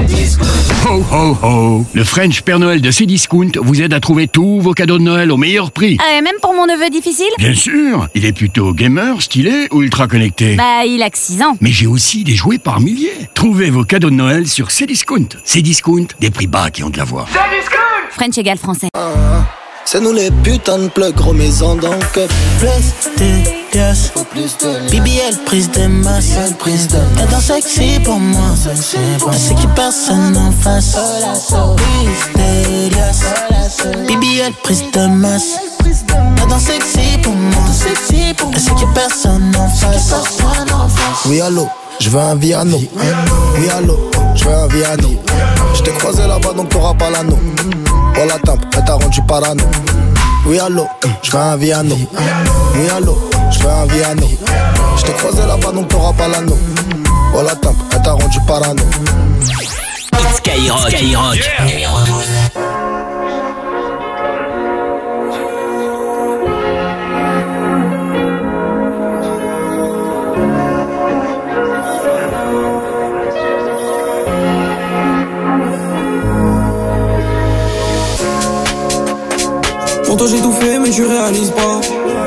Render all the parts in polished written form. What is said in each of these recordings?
Ho ho ho! Le French Père Noël de Cdiscount vous aide à trouver tous vos cadeaux de Noël au meilleur prix. Ah, et même pour mon neveu difficile? Bien sûr! Il est plutôt gamer, stylé ou ultra connecté? Bah, il a que 6 ans. Mais j'ai aussi des jouets par milliers. Trouvez vos cadeaux de Noël sur Cdiscount. Cdiscount, des prix bas qui ont de la voix. Cdiscount! French égale français. C'est nous les putains de plugs, gros maison dans le cup. Prestigious, BBL, prise de masse. Elle danse sexy pour moi. Elle sait qu'il personne en face. Prestigious, BBL, prise de masse. Elle danse sexy pour moi. Elle sait qu'il personne en face. Oui, allô, je veux un Viano. Oui, allô, je veux un Viano. Je t'ai croisé là-bas donc t'auras pas l'anneau. Oh la tempe, elle t'a rendu parano. Oui allô, je veux un Viano. Oui allô, je veux un Viano. Je t'ai croisé là-bas donc t'auras pas l'anneau. Oh la tempe, elle t'a rendu parano. Skyrock. Yeah. Pour toi j'ai tout fait mais je réalise pas.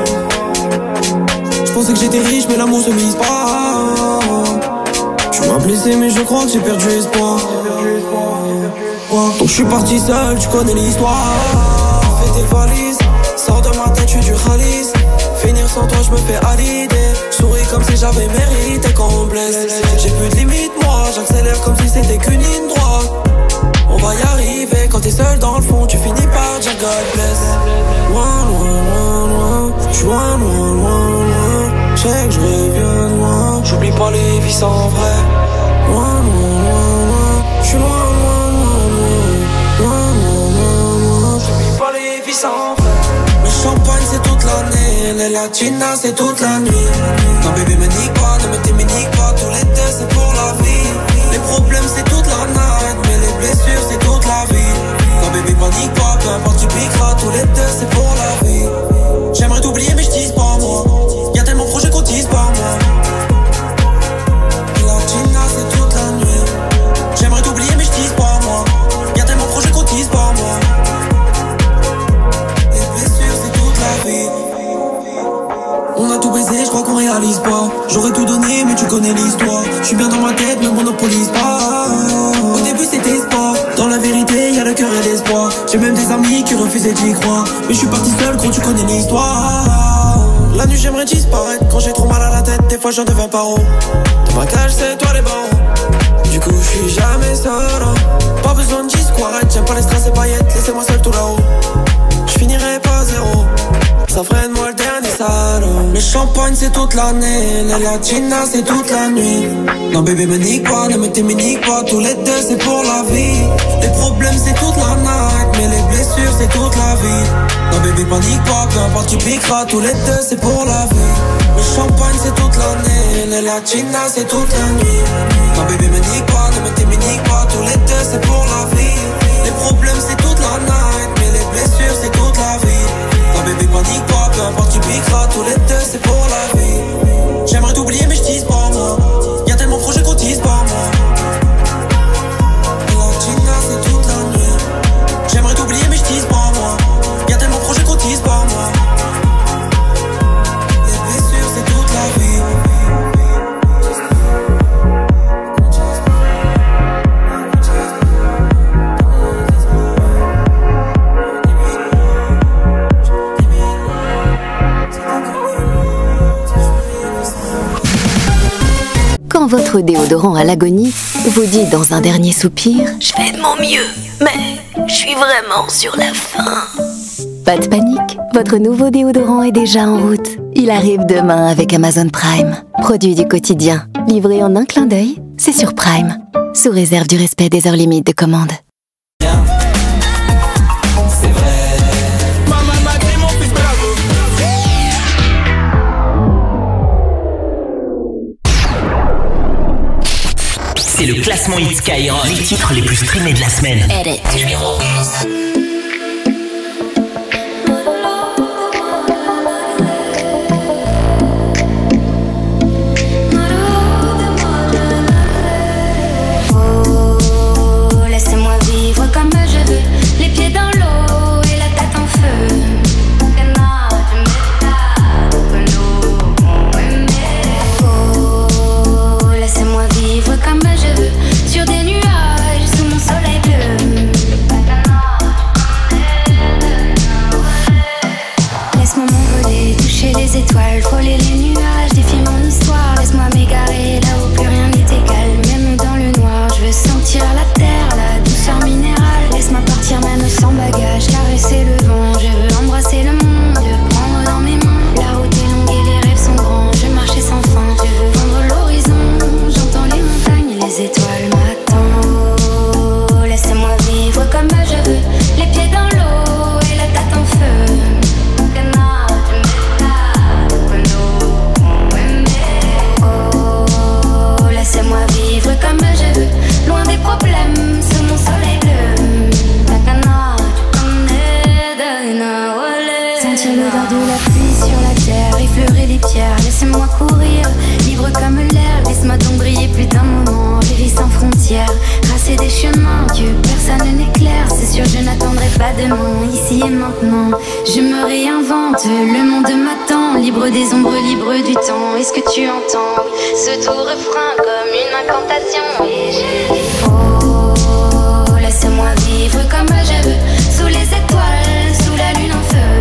Je pensais que j'étais riche mais l'amour se mise pas. Tu m'as blessé mais je crois que j'ai perdu espoir. Donc je suis parti seul, tu connais l'histoire. Fais tes valises, sors de ma tête, je suis du Khalis. Finir sans toi je me fais à l'idée. Souris comme si j'avais mérité qu'on me blesse. J'ai plus de limite moi, j'accélère comme si c'était qu'une ligne droite. On va y arriver, quand t'es seul dans le fond, tu finis par dire God bless. Loin, loin, loin, loin, j'suis loin, loin, loin, loin. J'sais que j'reviens loin, j'oublie pas les vies sans vrai. Loin, loin, loin, loin, j'suis loin, loin, loin, loin. Loin, loin, loin, loin, j'oublie pas les vies sans vrai. Le champagne c'est toute l'année, les latinas c'est toute la nuit. Non bébé me nique pas, ne me t'éminique pas, tous les deux c'est pour la vie. Les problèmes c'est toute la night, mais les blessures c'est toute la vie. Non bébé panique pas, peu importe tu piqueras, tous les deux c'est pour la vie. J'aimerais t'oublier mais j'tise pas moi. Y'a tellement de projets qu'on tise pas moi. Latina c'est toute la nuit. J'aimerais t'oublier mais j'tise pas moi. Y'a tellement de projets qu'on tise pas moi. Les blessures c'est toute la vie. On a tout baisé, je crois qu'on réalise pas. J'aurais tout donné mais tu connais l'histoire. Je suis bien dans ma tête, ne monopolise pas. Au début c'était sport. Dans la vérité y'a le cœur et l'espoir. J'ai même des amis qui refusaient d'y croire. Mais je suis parti seul, gros tu connais l'histoire. La nuit j'aimerais disparaître. Quand j'ai trop mal à la tête, des fois j'en deviens paro. Dans ma cage c'est toi les barreaux. Du coup je suis jamais seul. Pas besoin de discours, j'aime pas les strass et paillettes. Laissez-moi seul tout là-haut. Je finirai pas zéro. Ça freine moi le dernier salaud. Le champagne c'est toute l'année, les latinas c'est toute la nuit. Non bébé me nique pas, ne me t'éminique pas, tous les deux c'est pour la vie. Les problèmes c'est toute la night, mais les blessures c'est toute la vie. Non bébé panique pas, peu importe tu piqueras, tous les deux c'est pour la vie. Le champagne c'est toute l'année, les latinas c'est toute la nuit. Non bébé me nique pas, ne me t'éminique pas, tous les deux c'est pour la vie. Les problèmes c'est toute la night, mais les blessures c'est toute la vie. Non bébé panique pas, peu importe tu piqueras, tous les deux c'est pour la vie. J'aimerais t'oublier mais j'tise pas moi. Y'a tellement de projets qu'on tise pas moi. Latina c'est toute la nuit. J'aimerais t'oublier mais j'tise pas moi. Y'a tellement de projets qu'on tise pas moi. Les blessures c'est toute la vie. Quand votre déodorant à l'agonie vous dit dans un dernier soupir « Je fais de mon mieux, mais je suis vraiment sur la fin ». Pas de panique, votre nouveau déodorant est déjà en route. Il arrive demain avec Amazon Prime. Produit du quotidien, livré en un clin d'œil, c'est sur Prime. Sous réserve du respect des heures limites de commande. C'est le classement Hit Skyrock. Les titres les plus streamés de la semaine. Numéro 11. les chemins que personne n'éclaire. C'est sûr, je n'attendrai pas demain, ici et maintenant. Je me réinvente, le monde m'attend. Libre des ombres, libre du temps. Est-ce que tu entends ce doux refrain comme une incantation? Et je dis oh, laisse-moi vivre comme je veux, sous les étoiles, sous la lune en feu.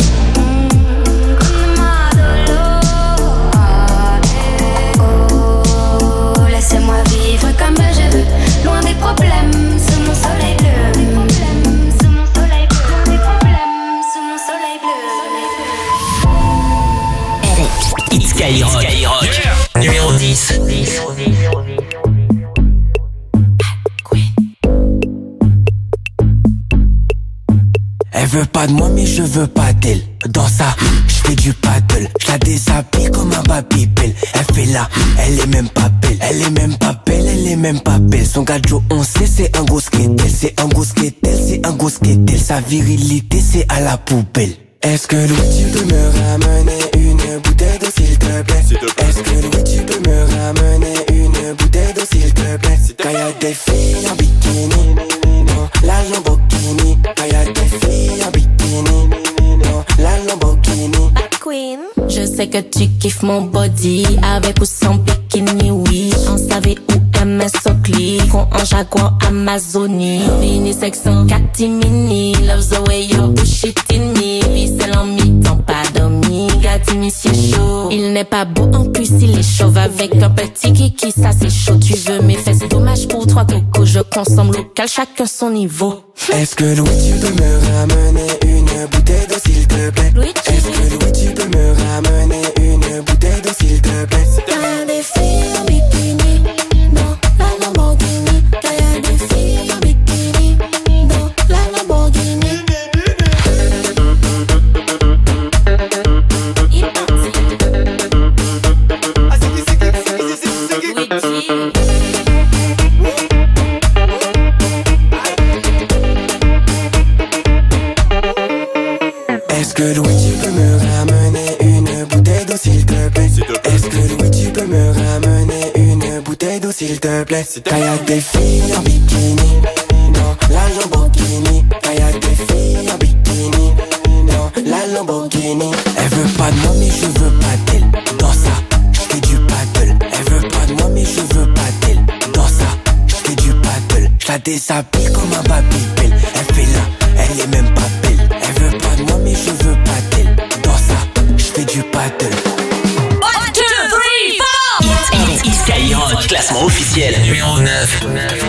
Laisse-moi vivre comme je veux, loin des problèmes, sous mon soleil bleu. Sous mon soleil bleu, loin des problèmes, sous mon soleil bleu. It's Skyrock. Yeah. Numéro 10. Elle veut pas de moi mais je veux pas d'elle. Dans ça, je fais du paddle. Je la déshabille comme un babybel. Elle fait là, elle est même pas belle. Elle est même pas belle, elle est même pas belle. Son gadjo on sait c'est un gros skatel. C'est un gros skatel, c'est un gros skatel. Sa virilité c'est à la poubelle. Est-ce que Louis tu peux me ramener une bouteille d'eau s'il te plaît? Est-ce que Louis tu peux me ramener une bouteille d'eau s'il te plaît? Quand y'a des filles en bikini, non, la Lamborghini. Quand y'a des filles en bikini, non, la Lamborghini. Queen. Je sais que tu kiffes mon body, avec ou sans bikini, oui. On savait où MS Oakley, qu'on en Jaguar Amazonie. Mini section catimini, loves the way you push it in me. Vicelle en mi-temps, pas dormi, Gatini c'est chaud. Il n'est pas beau en plus, il est chauve avec un petit kiki, ça c'est chaud. Tu veux mes fesses, dommage pour 3 cocos. Je consomme local, chacun son niveau. Est-ce que Louis tu peux me ramener une bouteille d'eau s'il te plaît? Est-ce que Louis tu peux me ramener une bouteille d'eau s'il te plaît? Quand y'a des filles en bikini, non, la Lamborghini. Quand y'a des filles en bikini, non, la Lamborghini. Est-ce que Louis tu peux me ramener une bouteille d'eau s'il te plaît? Est-ce que Louis tu peux me ramener une bouteille d'eau s'il te plaît? Quand y'a des filles en bikini, non, la Lamborghini. Quand y'a des filles en bikini, non, la Lamborghini. Elle veut pas de moi mais je veux pas d'elle. Dans ça, je fais du paddle. Elle veut pas de moi mais je veux pas d'elle. Dans ça, je fais du paddle. Je la déshabille comme un babybel. Elle fait là, elle est même pas belle. Elle veut pas de moi mais je veux pas d'elle. Dans ça, je fais du paddle. 1, 2, 3, 4. It's Skyrock, classement officiel numéro 9.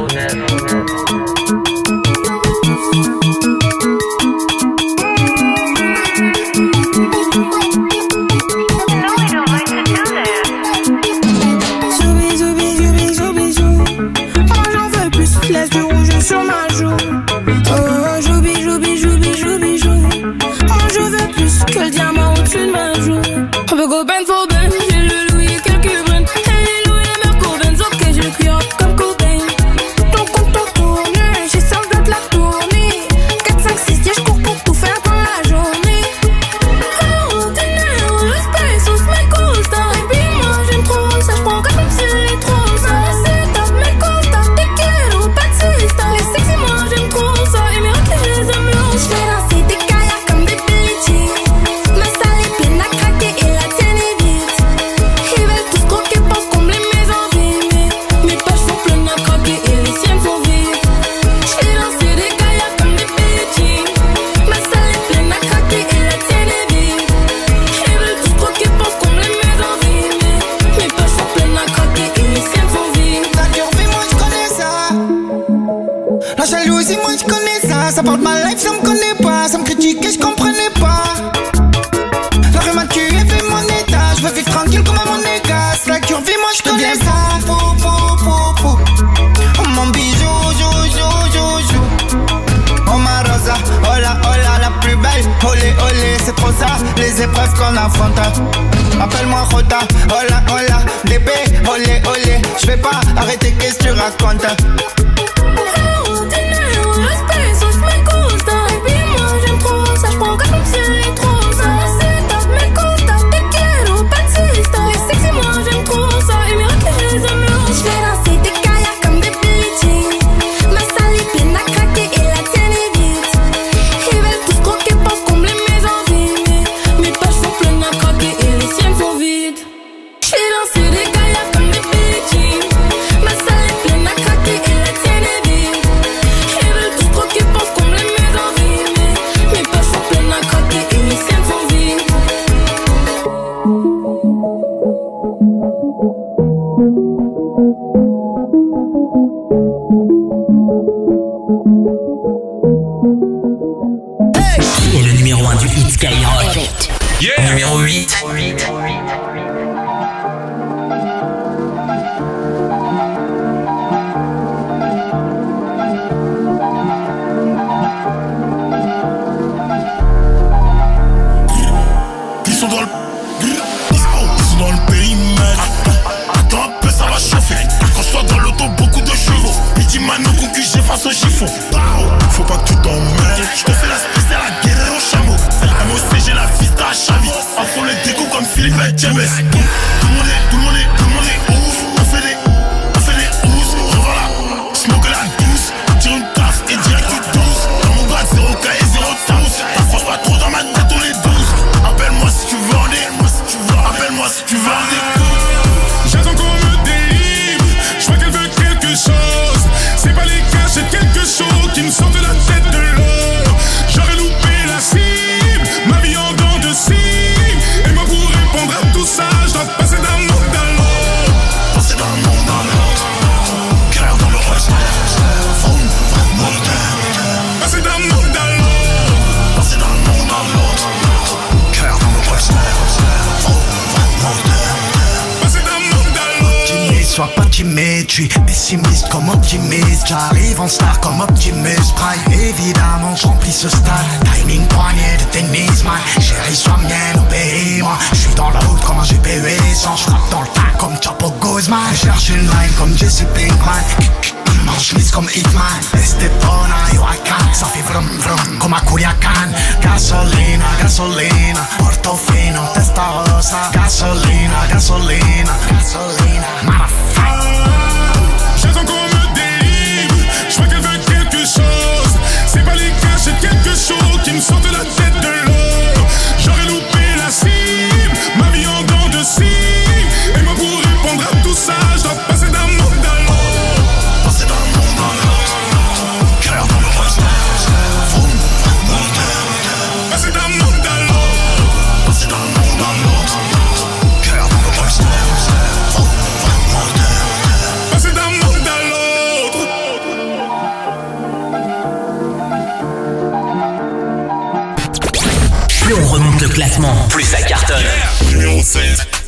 Laisse du rouge sur ma joue. Oh, joubi, joubi, joubi, joubi, jou. Oh, je veux plus que le diamant au-dessus de ma joue. On peut go ben for ben, j'ai le Louis et quelques brunes. Hey, les Louis et Merco Benz, ok, j'ai le cuir comme Cobain. Ton compte tourne, j'ai seul de la tournée. 4, 5, 6, 10, je cours pour tout faire dans la journée. Oh, dinero, le space, on se met costa. Et puis moi, j'aime trop ça, j'prends comme si c'est trop ça. C'est top, mais costa, te quiero. Les sexy, moi j'aime trop ça. Et mes raclés, je les aime longs. J'fais danser des kayaks comme des Billie Jean. Ma salle est pleine à craquer et la tienne est vide. Ils veulent tous croquer parce qu'on me les met en vie. Mais mes poches sont pleines à craquer et les siennes sont vides. J'fais danser des kayaks comme des Billie Jean. Ma salle est pleine à craquer et la tienne est vide. Ils veulent tous croquer parce qu'on me les met en vie. Mais mes poches sont pleines à craquer et les siennes sont vides. La curvée, moi j'connais ça. La jalousie, moi je connais ça. Ça parle de ma life, ça me connaît pas. Ça me critique et je comprenais pas. La rue m'a tué, fait mon état. Je veux vivre tranquille comme à mon égas. La curvée, moi je connais ça. Fou, fou, fou, fou. Oh mon bijou, jou, jou, jou, jou. Oh ma rosa, hola, hola, la plus belle. Olé, olé, c'est trop ça. Les épreuves qu'on affronte. Appelle-moi Rota, hola, hola. Bébé, olé, olé. Je vais pas arrêter, qu'est-ce que tu racontes? Le space, on se met costa. Et puis moi j'aime trop ça, j'prends comme si c'est trop ça. C'est top, mais costa, te quiero, pas de sista. Les sexy, moi j'aime trop ça. Et mes raclés, je les aime longs. J'fais danser des kayaks comme des Billie Jean. chiffon. Faut pas que tu t'emmêles. J'te fais la spéciale à guerre au chameau. MOC, j'ai la fista à Chavi. Afro les déco comme Philippe et James. Tout le monde est ouf. On fait des ouf. Revends la smoke la douce. Tire une taf et direct tu douce. Dans mon bac 0K et 0 tous. T'approches pas trop dans ma tête, on est 12. Appelle-moi si tu veux en des. Appelle-moi si tu veux en des. J'attends qu'on me délivre. J'vois qu'elle veut quelque chose. C'est pas les gars, j'ai quelque chose qui me sort de la tête de l'eau. J'aurais loupé la cible, ma vie en dents de scie. Et moi pour répondre à tout ça, je dois passer d'un monde à l'autre. Passer d'un monde à l'autre. Cœur dans le reste. Passer d'un monde à l'autre. Passer d'un monde à l'autre. Cœur dans le reste. Passer d'un monde à l'autre. Sois pas timide, je suis pessimiste comme optimiste. J'arrive en star comme Optimus Prime. Évidemment, j'remplis ce stade. Timing poignet de tennis, man. Chérie, sois mienne, obéis-moi. J'suis dans la route comme un GPU sans. J'frappe dans le tas comme Chapo Guzman. Cherche une line comme Jesse Pinkman. En chemise comme Hitman. Estepona, Huracan. Ça fait vrum vrum comme à Culiacan. Gasolina, gasolina. Portofino, Testarossa. Gasolina, gasolina, gasolina. J'attends qu'on me délivre. J'vois qu'elle veut quelque chose. C'est pas les gars, j'ai quelque chose qui me sort de la tête de l'eau. J'aurais loupé la cible, ma vie en dents de scie. Et moi pour répondre à tout ça, je dois passer d'un monde à l'autre. Passer d'un monde à l'autre. Cœur dans le reste. Passer d'un monde à l'autre. Passer d'un monde à l'autre. Cœur dans le reste. Passer d'un monde à l'autre. Plus on remonte le classement, plus ça cartonne. Numéro 7.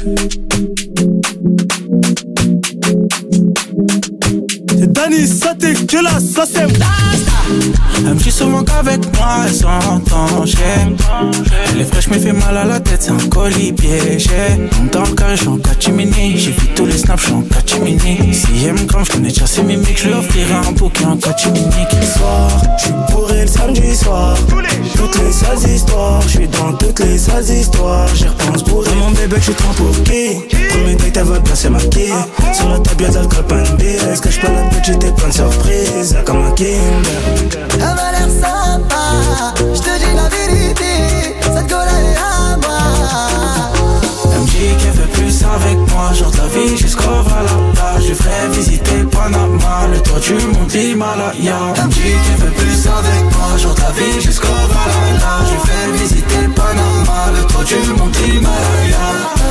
C'est Dani, ça t'es que là, ça c'est elle me dit souvent qu'avec moi elle s'entend. Elle est fraîche mais fait mal à la tête, c'est un colis piégé. Dans le carré, j'suis en catimini. J'ai vu tous les snaps, j'suis en catimini. Si elle me crame, j'connais déjà ses mimiques. J'lui offrirai un bouquet en catimini. Soir, j'suis bourré le samedi soir. Toutes les sales histoires, j'suis dans toutes les sales histoires. J'y repense bourré. Mon bébé, j'suis trop pour qui? Premier date, elle va placer ma quille. Sur la table, y'a d'alcool, pas une bise. Cache pas la petite, t'es plein de surprises. Comme un Kinder. Elle m'a l'air sympa, je te dis la vérité, cette gueule elle est à moi. Elle me dit qu'elle veut plus avec moi, genre de la vie jusqu'au Valhalla. Je ferai visiter Panama, le toit du monde Himalaya. Elle me dit qu'elle veut plus avec moi, genre de la vie jusqu'au Valhalla. Je ferai visiter Panama, le toit du monde Himalaya.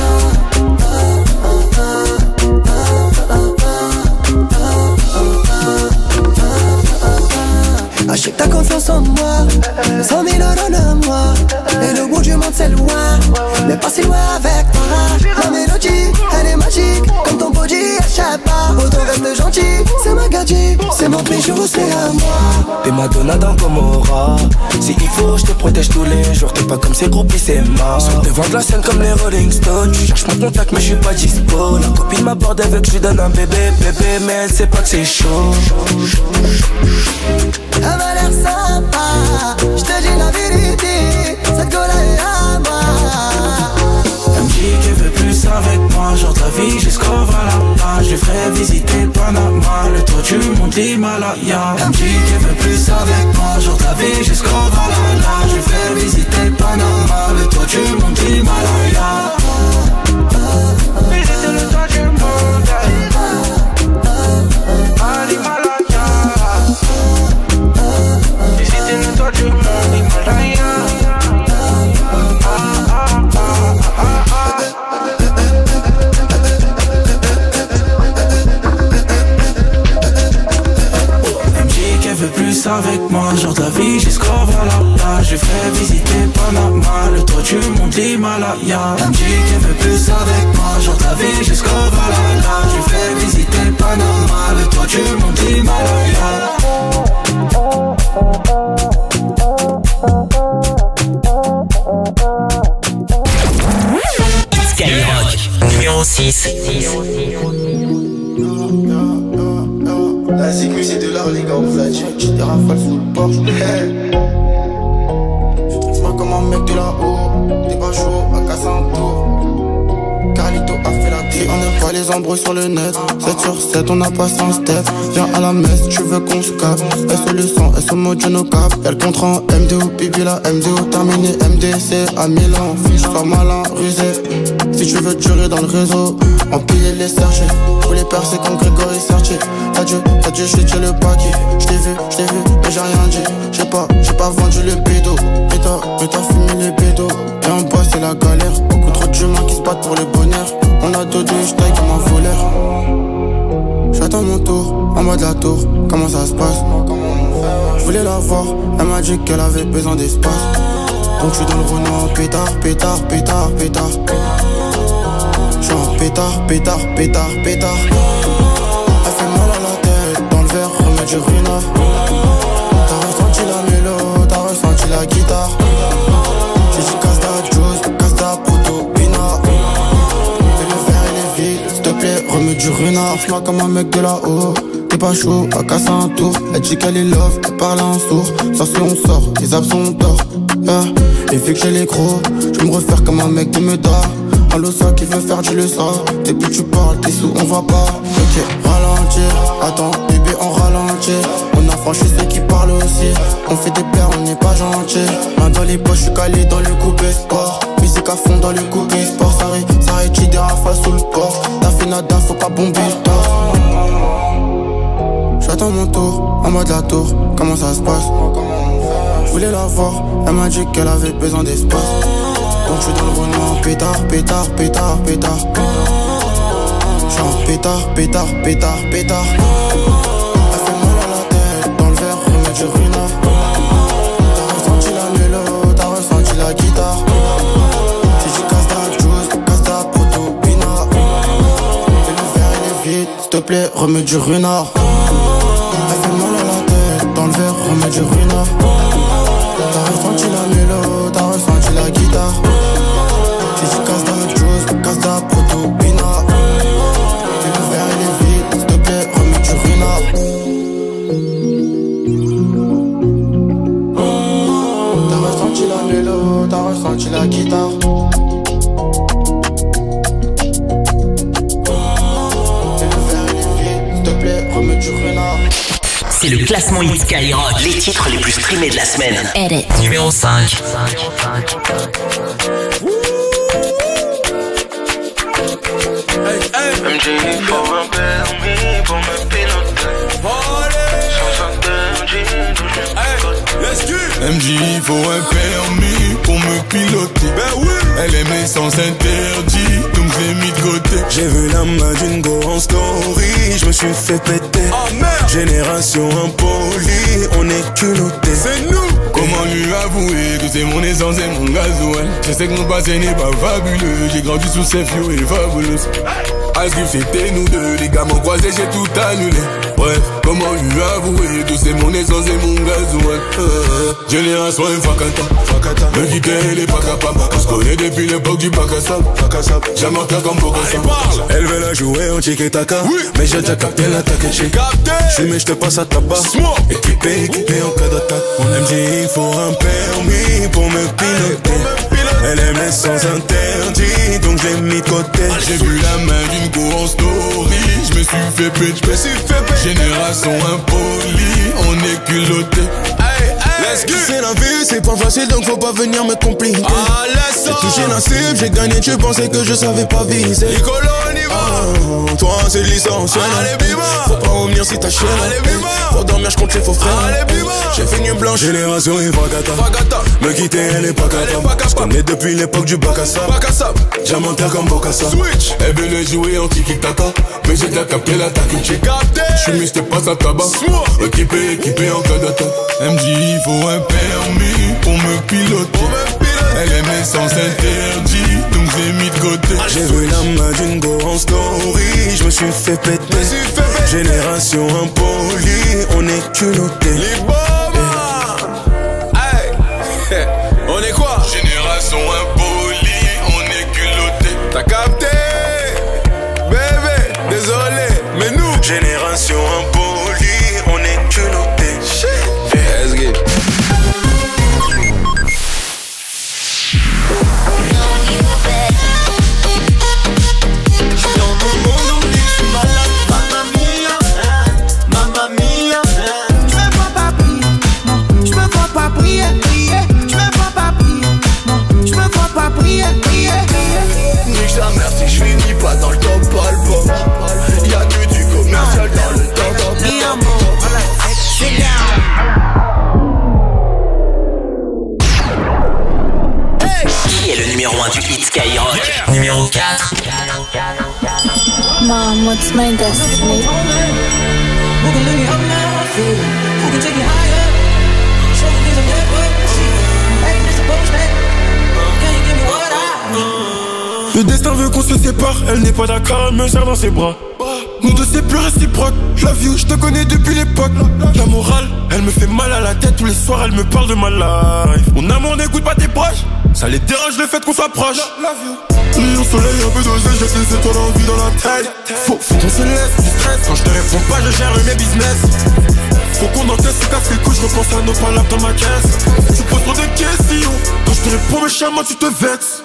Achète ta confiance en moi, 100 000 euros de moi. Et le bout du monde c'est loin, mais pas si loin avec toi. La mélodie, elle est magique, comme ton body, échappe pas. Autant reste gentil, c'est ma gadget, c'est mon bijou, c'est à moi. T'es Madonna dans Gomorrah. Si il faut, je te protège tous les jours. T'es pas comme ces groupies, c'est mort. Sur devant de la scène comme les Rolling Stones. Tu cherches mon contact, mais je suis pas dispo. La copine m'aborde avec, je lui donne un bébé, mais elle sait pas que c'est chaud. Elle m'a l'air sympa, je te dis la vérité, cette gueule elle est à moi. Elle me dit qu'elle veut plus avec moi, genre de la vie jusqu'au Valhalla. Je lui ferai visiter Panama, le toit du monde Himalaya. Elle me dit qu'elle veut plus avec moi, genre de la vie jusqu'au Valhalla. Je lui ferai visiter Panama, le toit du monde Himalaya. Visiter le toit du monde Himalaya. Visiter le toit du monde Himalaya. Veux plus avec moi, genre de la vie jusqu'au Valhalla. Je ferai visiter Panama, le toit du monde Himalaya. Elle me dit qu'elle veut plus avec moi, genre de la vie jusqu'au Valhalla. Je ferai visiter Panama, le toit du monde Himalaya. Skyrock, numéro 6. La zig c'est de l'art les gars, on l'a dit. J'ai des rafales sous le Porsche. Hey. Je trouve pas comme un mec de là-haut. Des bas chauds à casser un tour. Carlito a fait la vie. On n'aime pas les embrouilles sur le net. 7 sur 7, on n'a pas 100 steps. Viens à la messe, tu veux qu'on se capte. S le sang, S au mot no cap. Y'a le contrat en MDO, bibi la MDO. Terminé MDC à Milan. Fiche pas malin, rusé. Si tu veux durer dans le réseau, empiler les sergés. Faut les percer comme Grégory Sertier. Adieu, j'ai tiré le paquet. J't'ai vu, mais j'ai rien dit. J'ai pas vendu le bédo. Mais t'as fumé les bédos. Et en bas c'est la galère. Beaucoup trop d'humains qui se battent pour le bonheur. On a deux, je taille comme un voleur. J'attends mon tour, en mode la tour. Comment ça se passe? Je voulais la voir, elle m'a dit qu'elle avait besoin d'espace. Donc j'suis dans le Renault, pétard. J'suis en pétard. Elle fait mal à la tête, dans le verre, remets du ruinard. T'as ressenti la mélo, t'as ressenti la guitare. J'ai dit casse ta juice, casse ta proto-pina. Et le verre il est vide, s'il te plaît, remets du ruinard. J'm'as comme un mec de là-haut. T'es pas chaud, à casser un tour. Elle dit qu'elle est love, elle parle en sourd. Ça si on sort, les absents d'or. Et vu que j'ai les crocs, je me refaire comme un mec de Meda. Un losa qui veut faire du leçon. Depuis tu parles, t'es sous, on va pas. Ok, ralentir, attends, bébé on ralentit. On a franchi ceux qui parlent aussi. On fait des pleurs, on n'est pas gentil. Main dans les poches, je suis calé dans le coupé sport. Musique à fond dans le coupé sport. Ça rétire des rafales sous le corps. T'as fait nada, faut pas bomber le torse. J'attends mon tour, en mode la tour. Comment ça se passe? Je voulais la voir, elle m'a dit qu'elle avait besoin d'espace. Donc je suis dans le Renault, pétard. J'suis en pétard. Elle fait mal à la tête, dans le verre, remets du ruinard. T'as ressenti la mélo, t'as ressenti la guitare. J'ai dit casse ta juice, casse ta proto-pina. Et le verre il est vide, s'il te plaît, remets du ruinard. Elle fait mal à la tête, dans le verre, remets du ruinard. T'as ressenti la mélo, t'as ressenti la guitare. J'ai dit casse ta juice, casse ta proto-pina. Et le verre il est vide, s'il te plaît, remets du ruinard. T'as ressenti la mélo, t'as ressenti la guitare. Et le verre il est vide, s'il te plaît, remets du ruinard. C'est le classement Hit Skyrock, les titres les plus streamés de la semaine. Edit. Numéro 5. MJ faut un permis pour me piloter. MJ faut un permis pour me piloter. Ben oui. Elle aime l'essence interdit, donc j'ai mis de côté. J'ai vu la main d'une go en story, je me suis fait péter. Oh merde. Génération impolie, on est culotté. C'est nous. Comment lui avouer que c'est mon essence et mon gasoil? Je sais que mon passé n'est pas fabuleux. J'ai grandi sous ces fio et fabuleuse. Asgrif c'était nous deux, les gars m'ont croisé, j'ai tout annulé. Bref, comment lui avouer que c'est mon essence et mon gasoil? Génération Fakata, me quitter elle est pas capable. On se connaît depuis l'époque du bac à sable. Jamais en comme Bokassa. Elle veut la jouer en tiki-taka, oui. Mais j'ai déjà capté l'attaque. J'ai capté. J'fume et j'te passe à tabac. Équipé en cas d'attaque. Mon MJ il faut un permis pour me piloter. Elle aime l'essence interdit, donc je l'ai mis de côté. J'ai vu la main d'une go en story, je me suis fait péter. Génération impolie, on est culotté. C'est la vie, c'est pas facile donc faut pas venir me compliquer. J'ai touché la cible, j'ai gagné, tu pensais que je savais pas viser. Toi c'est licencieux. Faut pas revenir si t'as chienne. Pour dormir je compte les faux frères. J'ai fait nuit blanche. Génération et Fakata. Me quitter elle est pas capable. J'connais depuis l'époque du bac à sable. Diamantaire comme Bokassa. Elle veut le jouer en tiki-taka, mais j'ai déjà capté l'attaque. J'ai capté. J'suis mis, j'te passe à tabac. Équipé en cas d'attaque. MJ il faut un permis pour me piloter. Elle aime l'essence interdit, donc j'ai mis de côté. J'ai vu la main d'une go en story, je me suis fait péter. Génération impolie, on est culotté. On est quoi? Génération impolie, on est culotté. T'as capté? Bébé, désolé, mais nous. Génération impolie, sit down. Qui est le numéro 1 du hit Skyrock? Numéro 4. Mom, what's my destiny? Le destin veut qu'on se sépare, elle n'est pas d'accord, elle me serre dans ses bras. Nous deux c'est plus réciproque, la vie je te connais depuis l'époque. La morale, elle me fait mal à la tête, tous les soirs elle me parle de ma life. Mon amour n'écoute pas tes proches, ça les dérange le fait qu'on soit proche. Au soleil un peu dosé, j'ai des étoiles en vie dans la tête. Faut qu'on se laisse du stress, quand je te réponds pas je gère mes business. Faut qu'on encaisse, se casse les couilles, je repense à nos palabres dans ma caisse. Tu poses trop de questions, quand je te réponds méchamment tu te vexes.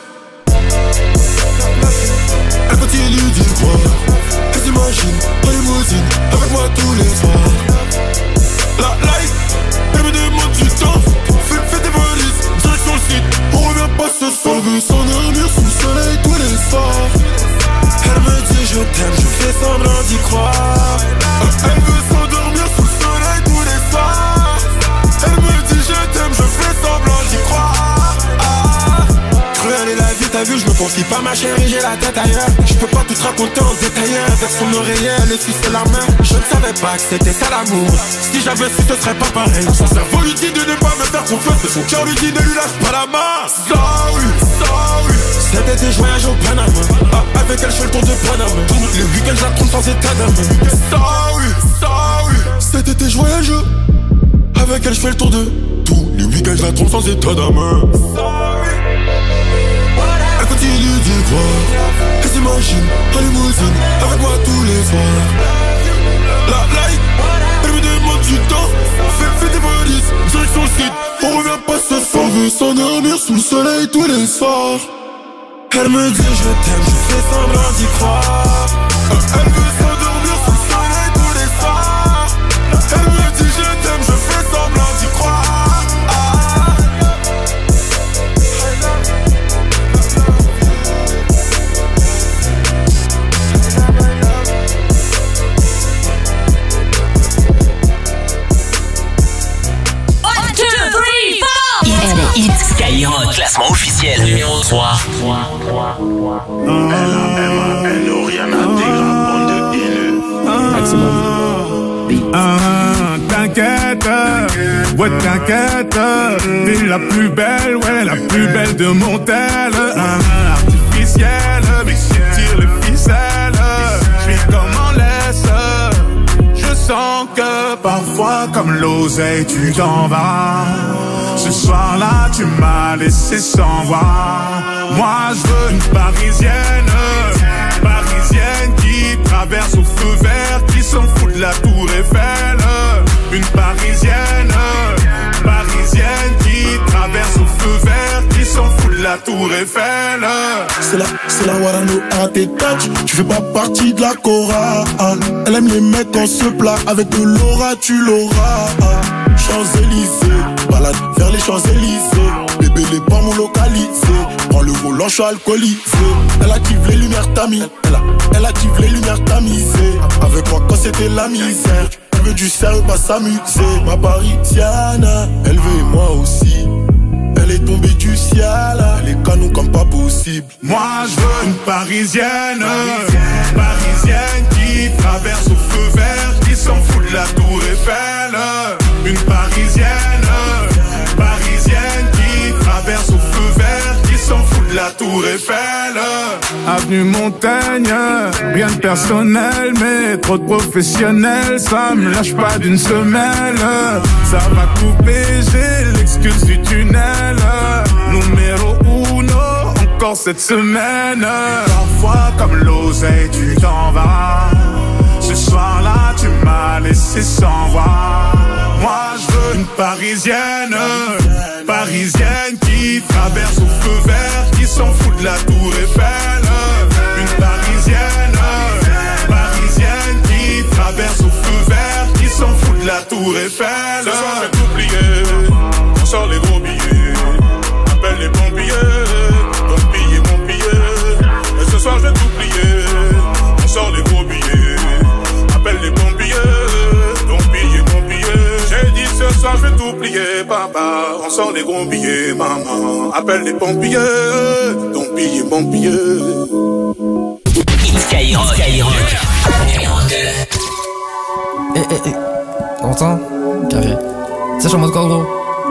Elle continue d'y croire, elle s'imagine dans les limousines avec moi tous les soirs. La life, elle me demande du temps, fais tes valises, direction le site, on revient pas ce soir. Elle veut s'endormir sous le soleil tous les soirs. Elle me dit je t'aime, je fais semblant d'y croire. Elle veut s'endormir sous le soleil tous les soirs. Elle me dit je t'aime, je fais semblant d'y croire. Cruelle est la vie, t'as vu, je me confie pas ma chérie, j'ai la tête ailleurs. Je peux pas tout te raconter en détail. Avec son oreiller, elle essuie la main. Je ne savais pas que c'était ça l'amour. Si j'avais su, ce serait pas pareil. Son cerveau lui dit de ne pas me faire confiance, mais son cœur lui dit ne lui lâche pas la main. Sorry, sorry. Cet été, je voyage au Panama. Avec elle, je fais le tour de Panama. Les week-ends, je la trompe sans état d'âme. Sorry, sorry. Cet été, je voyage. Avec elle, je fais le tour de tous les week-ends, je la trompe sans état d'âme. Sorry. Elle continue d'y croire, elle s'imagine en limousine avec moi tous les soirs. La light, elle me demande du temps, fais tes valises, direction le site, on revient pas ce soir. On veut s'endormir sous le soleil tous les soirs. Elle me dit je t'aime, je fais semblant d'y croire. Elle veut s'endormir sous le soleil tous les soirs. Elle me dit je t'aime, je fais semblant d'y croire. Skyrock, classement officiel numéro 3. T'inquiète, ouais t'inquiète, t'es la plus belle, ouais la plus belle de mon tel. Artificielle, mais tire le ficelle, j'suis comme en laisse. Je sens que parfois comme l'oseille tu t'en vas. Ce soir-là, tu m'as laissé sans voix. Moi, je veux une parisienne, parisienne qui traverse au feu vert, qui s'en fout de la tour Eiffel. Une parisienne, parisienne qui traverse au feu vert, qui s'en fout de la tour Eiffel. C'est la Warano à tes touch, tu fais pas partie de la chorale. Elle aime les mecs en se plat, avec de l'aura, tu l'auras. Champs-Élysées, balade vers les Champs-Élysées. Bébé, les pommes localisés. Prends le volant, je suis alcoolisé. Elle active les lumières tamisées. Elle active les lumières tamisées. Avec moi quand c'était la misère. Elle veut du sérieux, pas s'amuser. Ma parisienne, elle veut moi aussi. Elle est tombée du ciel, les canons comme pas possible. Moi je veux une parisienne, parisienne qui traverse au feu vert, qui s'en fout de la tour Eiffel. Une parisienne, parisienne qui traverse au feu vert, qui s'en fout de la tour Eiffel. Avenue Montaigne, rien de personnel, mais trop de professionnels, ça me lâche pas d'une semelle. Ça va couper, j'ai l'excuse du tunnel. Numéro uno, encore cette semaine. Parfois comme l'oseille, tu t'en vas. Ce soir-là, tu m'as laissé sans voix. Moi, je veux une parisienne, parisienne qui traverse au feu vert, qui s'en fout de la tour Eiffel. Une parisienne, parisienne qui traverse au feu vert, qui s'en fout de la tour Eiffel. Ce soir, j'ai tout plié, on sort les gros billets. Appelle les pompiers, donc piller mon billet. Et ce soir, j'ai tout plié, on sort les gros billets. Appelle les pompiers, donc piller mon billet. oublier, papa. On sort les gros billets, maman. Appelle les pompiers, pompiers. Skyrock. T'entends? Carré. Ça, je suis en mode quoi, gros?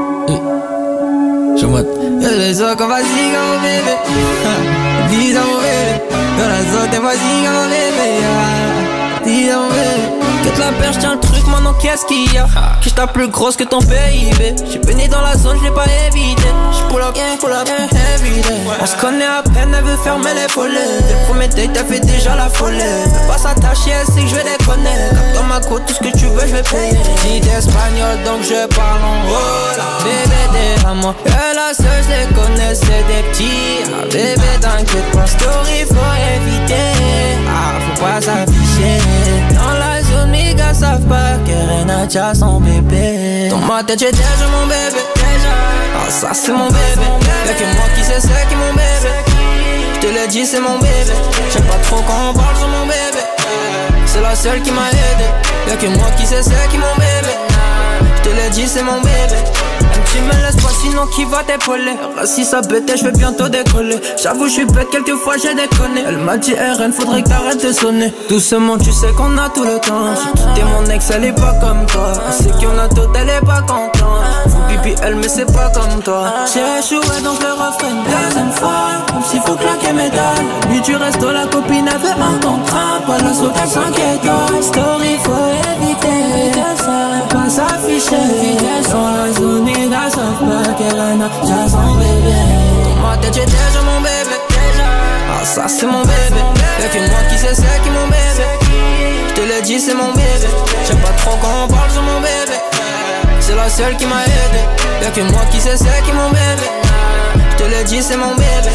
Je suis en mode. Les autres, comme vas-y, comme bébé. Dis à mon bébé. Dans la zone, t'es vas-y, comme bébé. Dis à mon bébé. Quitte la perche, tiens le truc, maintenant qu'est-ce qu'il y a? Que j't'appe plus grosse que ton PIB. J'suis baigné dans la zone, j'l'ai pas évité. J'pull up, everyday. On se connaît à peine, elle veut fermer les volets. Dès le premier date, elle fait déjà la folie. Veux pas s'attacher, elle sait que j'vais déconner. Comme dans ma côte, tout ce que tu veux, j'vais payer. Dis d'espagnol, donc je parle en hola. Bébé, t'es à moi. Et la seule, j'les connais, c'est des petits. Bébé, t'inquiète pas, story, faut éviter. Faut pas s'afficher. Dans la zone, mes gars savent pas que Renacha son bébé. Dans ma tête j'ai déjà mon bébé. Ça c'est mon bébé. Y'a que moi qui sais c'est qui mon bébé. J'te l'ai dit c'est mon bébé. J'aime pas trop quand on parle sur mon bébé. C'est la seule qui m'a aidé. Y'a que moi qui sais c'est qui mon bébé. J'te l'ai dit c'est mon bébé. Tu me laisses pas sinon qui va t'épauler. Si ça bête je vais bientôt décoller. J'avoue je suis bête quelquefois j'ai déconné. Elle m'a dit RN faudrait que t'arrêtes de sonner. Doucement tu sais qu'on a tout le temps. T'es mon ex elle est pas comme toi. C'est qu'on a tout elle est pas contente. Faut pipi elle mais c'est pas comme toi. J'ai échoué donc le refrain deuxième fois. Comme s'il faut claquer mes dalles. Nuit du resto la copine avait un contrat. Pas la sauter 5 étoiles. Story faut éviter. Pas s'afficher. Dans la zone ça pas qu'elle a déjà son bébé. Dans ma tête j'ai déjà mon bébé. Ça c'est mon bébé. Y'a que moi qui sais c'est qui mon bébé. J'te l'ai dit c'est mon bébé. J'aime pas trop quand on parle sur mon bébé. C'est la seule qui m'a aidé. Y'a que moi qui sais c'est qui mon bébé. J'te l'ai dit c'est mon bébé.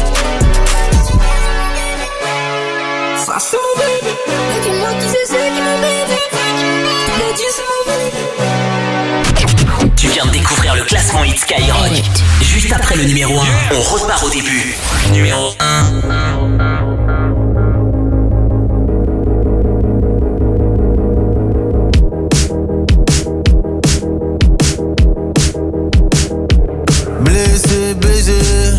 Ça c'est mon bébé. Y'a que moi qui sais c'est qui mon bébé. J'te l'ai dit c'est mon bébé. Tu viens de découvrir le classement Hit Skyrock. Juste après le numéro 1, on repart au début. Numéro 1. Blessé, baisé,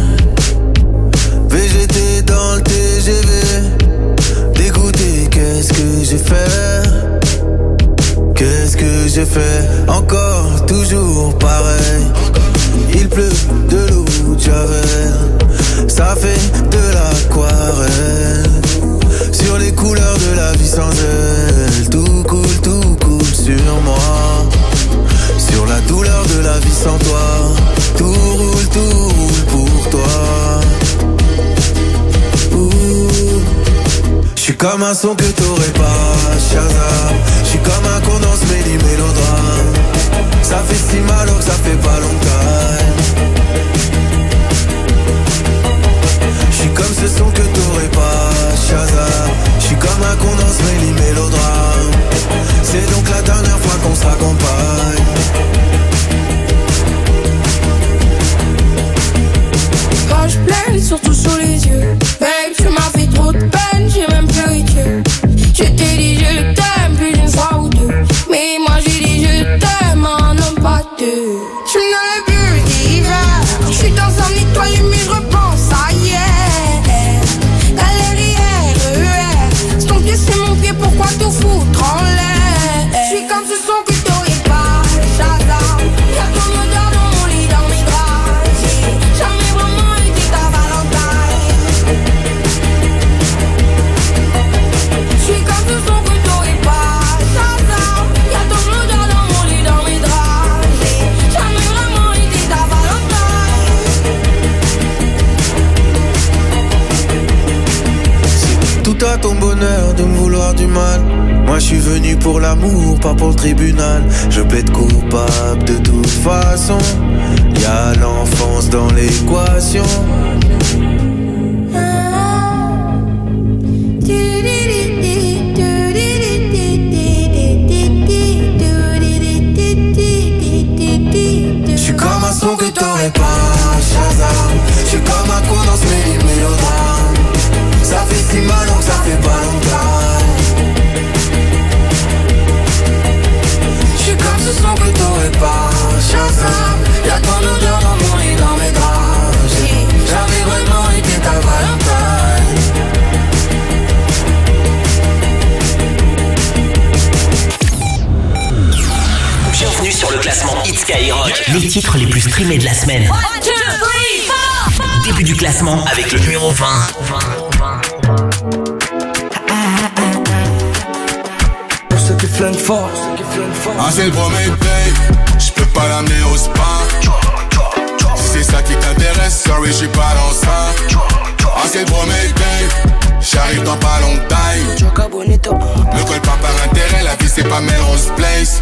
VGT dans le TGV. Dégoûté, qu'est-ce que j'ai fait? Qu'est-ce que j'ai fait? Encore, toujours pareil. Il pleut de l'eau de Javel. Ça fait de l'aquarelle. Sur les couleurs de la vie sans elle. Tout coule sur moi. Sur la douleur de la vie sans toi. Tout roule pour toi. J'suis comme un son que t'aurais pas, Shazam. J'suis comme un condensé mélodrame. Ça fait si mal alors que ça fait pas longtemps. J'suis comme ce son que t'aurais pas, Shazam. J'suis comme un condensé mélodrame. C'est donc la dernière fois qu'on s'accompagne. Quand j'plaine, surtout sous les yeux. Babe, tu m'as fait trop de peine, j'ai même pleuré Dieu. Je t'ai dit je t'aime plus d'une fois ou deux. Mais moi j'ai dit je t'aime un homme pas deux. Je me dans le bulle d'hiver. Je suis dans un étoile mais je repense à hier. Galerie RER. C'est ton pied c'est mon pied, pourquoi tout foutre en l'air? Je suis comme ce son que t'aurais pas, Shazam. Y'a ton odeur dans mon lit, dans mes draps. J'ai jamais vraiment été ta Valentine. Je suis comme ce son que t'aurais pas, Shazam. Y'a ton odeur dans mon lit, dans mes draps. J'ai jamais vraiment été ta Valentine. Tout à ton bonheur de me vouloir du mal. Moi je suis venu pour l'amour, pas pour le tribunal. Je plaide coupable de toute façon. Y'a l'enfance dans l'équation. J'suis comme un son que t'aurais pas, Shazam. J'suis comme un condensé mélodrame. Ça fait si mal donc ça fait pas longtemps. J'suis comme ce son que t'aurais pas, Shazam. classement Hit Skyrock. Les titres les plus streamés de la semaine. 1, 2, 3, 4. Début du classement avec le numéro 20. Pour ceux qui flânent fort. Ah, c'est le premier paye. J'peux pas l'amener au spa. Si c'est ça qui t'intéresse, sorry, j'suis pas dans ça. Ah, c'est le premier paye. J'arrive dans pas longtemps. Me colle pas par intérêt, la vie c'est pas Melrose Place.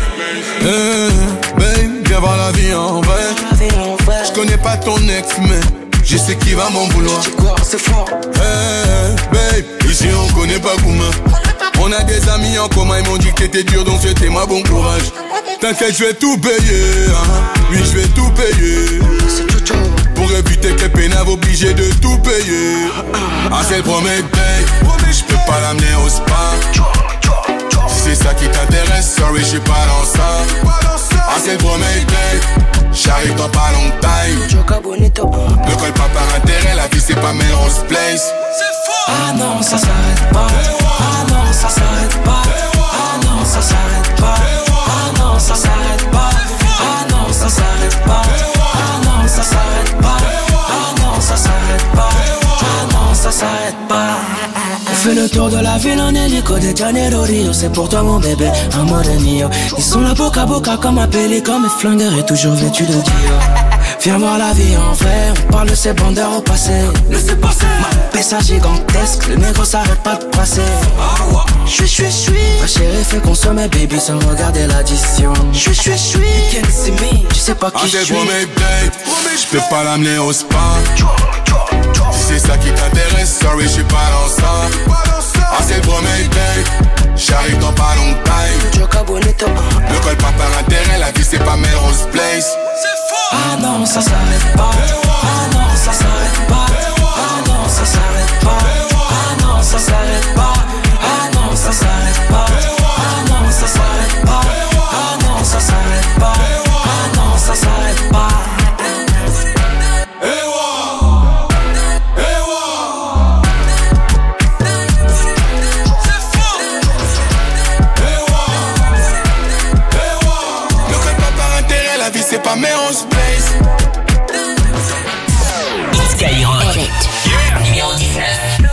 Babe, viens voir la vie en vrai. J'connais pas ton ex, mais je sais qui va m'en vouloir. C'est fort. Babe, ici on connaît pas Gouma. On a des amis en commun, ils m'ont dit que t'étais dur, donc souhaitez-moi bon courage. T'inquiète, je vais tout payer, hein. Oui, je vais tout payer. Pour éviter que pénave obligé de tout payer. Ah, c'est le premier paye. J'peux pas l'amener au spa. Si c'est ça qui t'intéresse, sorry, j'suis pas dans ça. Ah, c'est le premier paye. J'arrive dans pas longtemps. Me colle pas par intérêt, la vie c'est pas Melrose Place. Ah non, ça s'arrête pas. Ah non, ça s'arrête pas. Ah non, ça s'arrête pas. Ah non, ça s'arrête pas. Ah non, ça s'arrête pas. Ah non, ça s'arrête pas. Ah non, ça s'arrête pas. Ah non, ça s'arrête pas. On fait le tour de la ville en hélico de Janeiro Rio. C'est pour toi mon bébé, amore mio. Ils sont là boca à boca comme un pélican. Mes flingueurs est toujours vêtu de Dior. Viens voir la vie en vrai, on parle de ces bandeurs au passé. Laissez passer. Ma pessa gigantesque, le négro s'arrête pas de passer. J'suis. Ma chérie fait consommer baby sans regarder l'addition. J'suis. Tu sais pas qui j'suis. J'peux pas l'amener au spa. Si c'est ça qui t'intéresse, sorry, j'suis pas dans ça. Ah, c'est le premier day. J'arrive dans pas longtemps. Me colle pas par intérêt, la vie c'est pas Melrose Place. Ah non, ça s'arrête pas. Ah non, ça s'arrête pas. Ah non, ça s'arrête pas. Ah non, ça s'arrête pas. Ah non, ça s'arrête pas. Ah non, ça s'arrête pas. Ah non, ça s'arrête pas. Ah non, ça s'arrête pas. C'est pas Melrose Place. Skyrock. Numéro 19.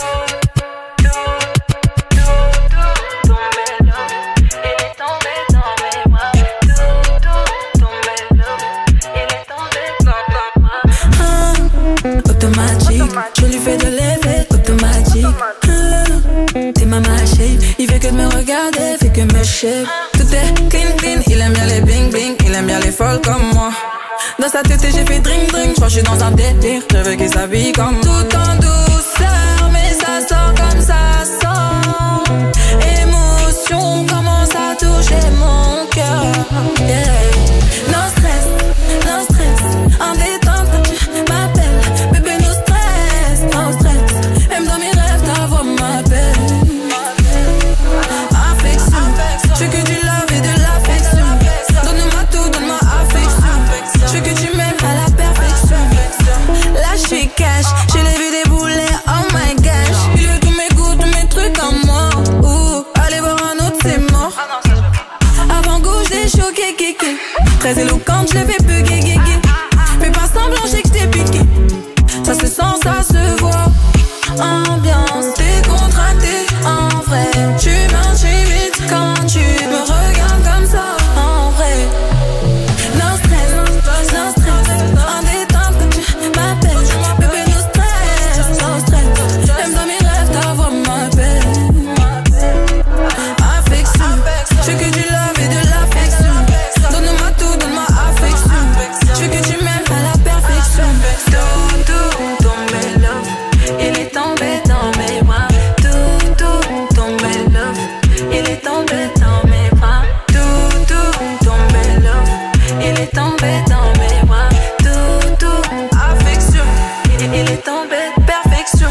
Automatique, je lui fais de l'effet automatique. T'es ma shape, il fait que de me regarder, fait que me shape. Tout est clean, il aime bien les bling bling, il aime bien les folles comme moi. Dans sa tête j'ai fait drink, j'crois j'suis dans un délire, je veux qu'il s'habille comme moi. Tout en douceur, mais ça sort comme ça sort. Émotion commence à toucher mon cœur, yeah. No stress, en détente quand tu m'appelles. Bébé no stress, même dans mes rêves ta voix m'appelle. Affection, je veux que du love et de l'affection. Donne-moi tout, donne-moi affection. Je veux que tu m'aimes à la perfection. Là je suis cash, je l'ai vu débouler, oh my gosh. Il veut tous mes goûts, tous mes trucs en moi. Ouh, allez voir un autre c'est mort. Avant-goût je l'ai choqué, kéké. Très éloquente, je l'ai fait bugger, guégué. Fais pas semblant, j'ai que t'es piqué. Ça se sent, ça se voit. Ambiance décontractée, en vrai. Tu m'intimides quand tu me regardes comme ça, en vrai. No stress, en détente quand tu m'appelles. Bébé no stress, même dans mes rêves ta voix m'appelle. Affection, je veux que du love et de l'affection. Donne-moi tout, donne-moi affection. Je veux que tu m'aimes à la perfection. Tout, tombé love, il est tombé dans mes bras. Tout, tombé love, il est tombé dans mes bras. Tout, tombé love, il est tombé dans mes bras. Tout, affection, il est tombé perfection.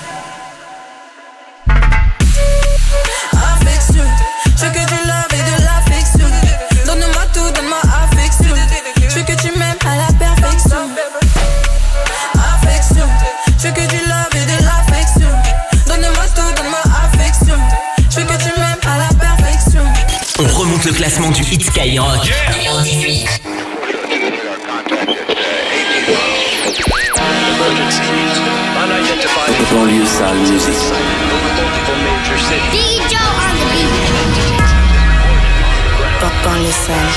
Affection, je veux que du love et de l'affection. Donne-moi tout, donne-moi affection. Je veux que tu m'aimes à la perfection. Affection, je veux que du love et de l'affection. Donne-moi tout, donne-moi affection. Je veux que tu m'aimes à la perfection. On remonte le classement du Hit Skyrock. Numéro 18. Sale musique. DJ on the beat. Papa les sages.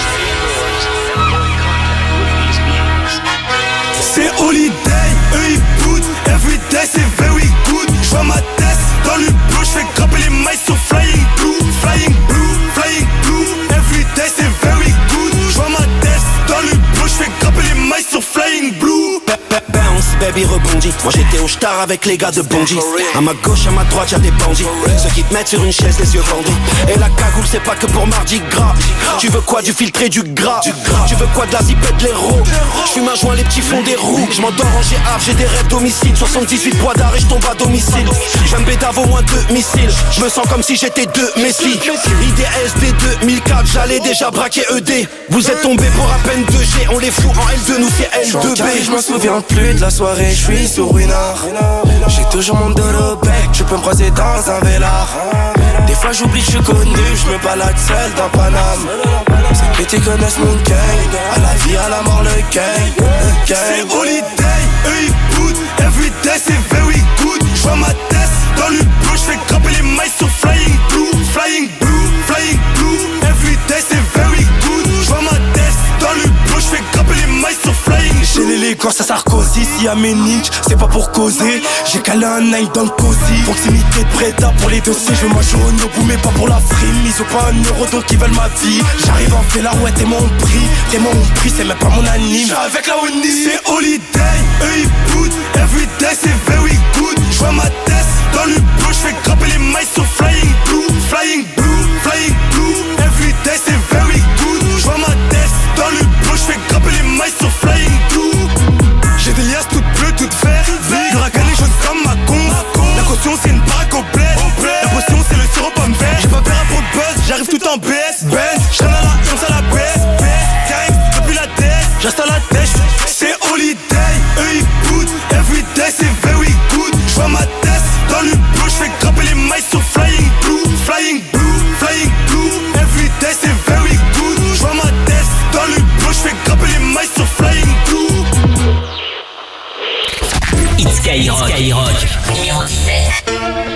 C'est holiday, eux ils boot. Everyday c'est very good. J'vois ma tête dans le blue. J'fais grimper les mailles sur flying blue. Flying blue, flying blue. Everyday c'est very good. J'vois ma tête dans le blue. J'fais grimper les mailles sur flying blue. Bounce, baby rebondit. Moi j'étais au star avec les gars de Bondy. À ma gauche, à ma droite, y'a des bandits. Ceux qui te mettent sur une chaise, les yeux vendus. Et la cagoule, c'est pas que pour Mardi Gras. Tu veux quoi, du filtré, du gras. Tu veux quoi, de la zipette, de l'héros. J'fume un joint, les petits fonds des roues. J'm'endors en GA, j'ai des rêves d'homicide. 78 poids d'arrêt, j'tombe à domicile. J'aime bédave au moins 2 missiles. J'me sens comme si j'étais 2 Messi. IDSD 2004, j'allais déjà braquer ED. Vous êtes tombés pour à peine 2G. On les fout en L2, nous c'est L2B. J'm'en souviens plus de la soirée, j'suis sur Ruinard. J'ai toujours mon dos au bec, tu peux me croiser dans un vélard. Des fois j'oublie que je suis connu, j'me balade seul dans Paname. C'est que tu connaisses mon gang, à la vie, à la mort, le gang. C'est holiday, eux ils boot. Everyday c'est very good. J'vois ma tête dans le blue. J'fais grimper les mailles sur flying blue. Flying blue, flying blue. Everyday c'est very good. J'vois ma tête dans le blue. J'fais grimper les mailles sur flying blue. J'ai l'élégance à Sarkozy, s'il y a mes ninjas, c'est pas pour causer. J'ai calé un nine dans le cosy. Proximité de Breda pour les dossiers. Je veux manger au Nobu mais pas pour la frime. Ils ont pas un euro donc ils veulent ma vie. J'arrive en fait là, ouais t'es mon prix. T'es mon prix, c'est même pas mon anime. J'suis avec la Oni. C'est holiday, eux ils boot. Everyday c'est very good. J'vois ma tête dans le blue. J'fais grimper les mailles sur flying blue. Flying blue, flying blue. Everyday c'est very good. J'vois ma tête dans le blue. J'fais grimper les mailles sur flying blue. J'ai des liasses toutes bleues, toutes vertes. Du racané jaune comme ma con. La caution c'est une baraque au bled. La potion c'est le sirop pomme vert. J'ai pas peur pour le buzz, j'arrive tout en BS. J'traîne à la once à la baisse. Gang, depuis la tête, j'reste à la tête. C'est holiday, eux ils boot. Everyday c'est very good. J'vois ma tête dans le blue. J'fais grimper les mailles sur flying blue. Flying blue, flying blue. Everyday c'est very good. J'vois ma tête dans le blue. J'fais grimper les mailles sur flying blue. It's Skyrock, numéro 17.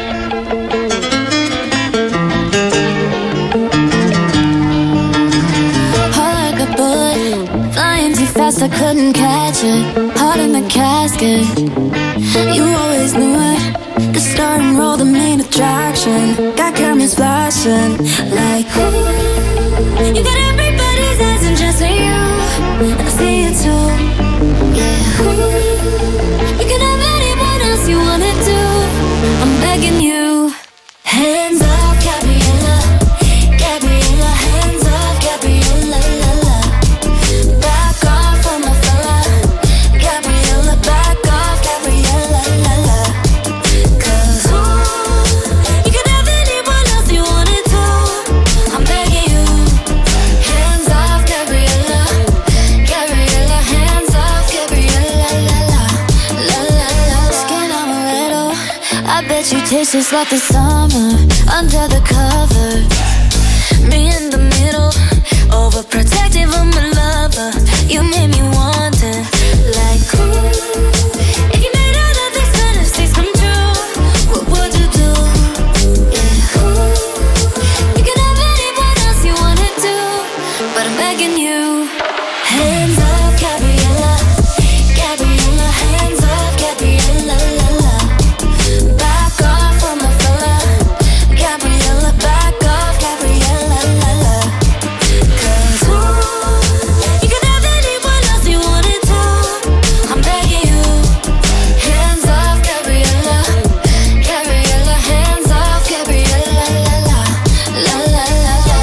Heart like a bullet, flying too fast, I couldn't catch it. Heart in the casket, you always knew it. The star and roll, the main attraction. Got cameras flashing, like ooh. You got everybody's eyes and just for you, and I see it too. Yeah, ooh. You can have anyone else you wanna do. I'm begging you. Hands off, Gabriella, Gabriella. Hands off, Gabriella, la la. Back off on my fella, Gabriella. Back off, Gabriella, la la. 'Cause you can have anyone else you wanna do. I'm begging you. Hands off, Gabriella, Gabriella. Hands off, Gabriella, la la, la la la. Skin amaretto, I bet you taste just like the summer under the cover. Me in the middle, overprotective of my lover. You made me want it, like ooh. If you made all of these fantasies come true, what would you do? Yeah, ooh. You can have anyone else you wanna do, but I'm begging you. Hands off, Gabriella, Gabriella. Hands off, Gabriella, la la. Back off on my fella, Gabriella. Back off, Gabriella, la la. 'Cause ooh, you can have anyone else you wanna do. I'm begging you. Hands off, Gabriella, Gabriella. Hands off, Gabriella, la la, la la la la.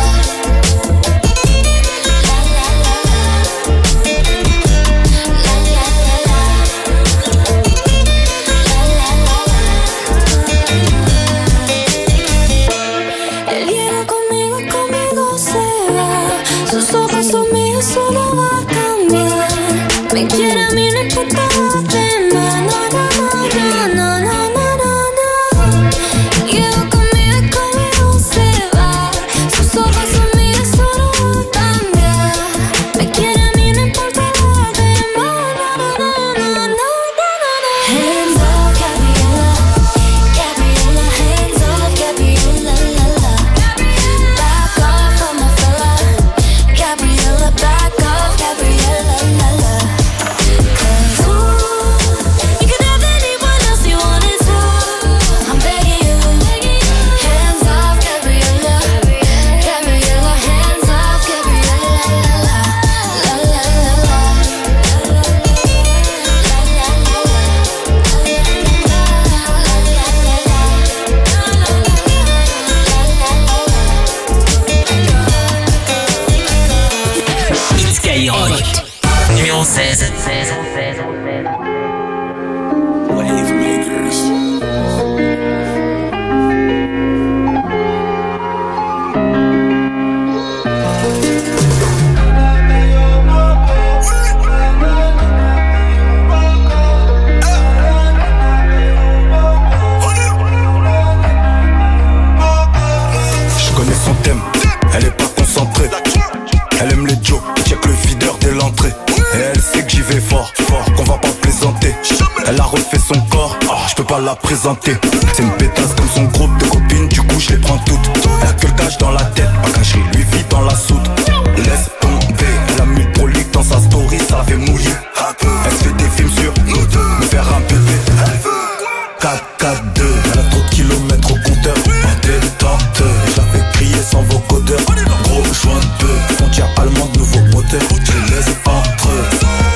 La la la la. La la la la. La la la la. Él viene conmigo, conmigo se va. Sus ojos son míos, solo va a cambiar. Me quiere a mí, no importa lo demás. No, no, no, no, no, no, no, no. Lleva conmigo, conmigo se va. Sus ojos son míos, solo va a cambiar. Me quiere a mí, no importa lo demás. No, no, no, no, no, no, no. Hands off, Gabriella, Skyrock. Numéro 16. Wave makers. Je connais son thème, elle est pas concentrée. Elle aime les jokes, check le videur dès l'entrée. Et elle sait que j'y vais fort, qu'on va pas plaisanter. Elle a refait son corps, je peux pas la présenter. C'est une pétasse comme son groupe de copines, du coup je les prends toutes. Elle a que le cash dans la tête, pas caché, lui vit dans la soude. Laisse tomber, elle a mis le prolique dans sa story, ça fait mouiller. Elle se fait des films sur nous deux, me faire un bébé. 4-4-2, elle a trop de kilomètres au compteur. En détente, et je la fais crier sans vocodeur. Gros joint de peu, frontière allemande, nouveau moteur. Je les laisse entre eux.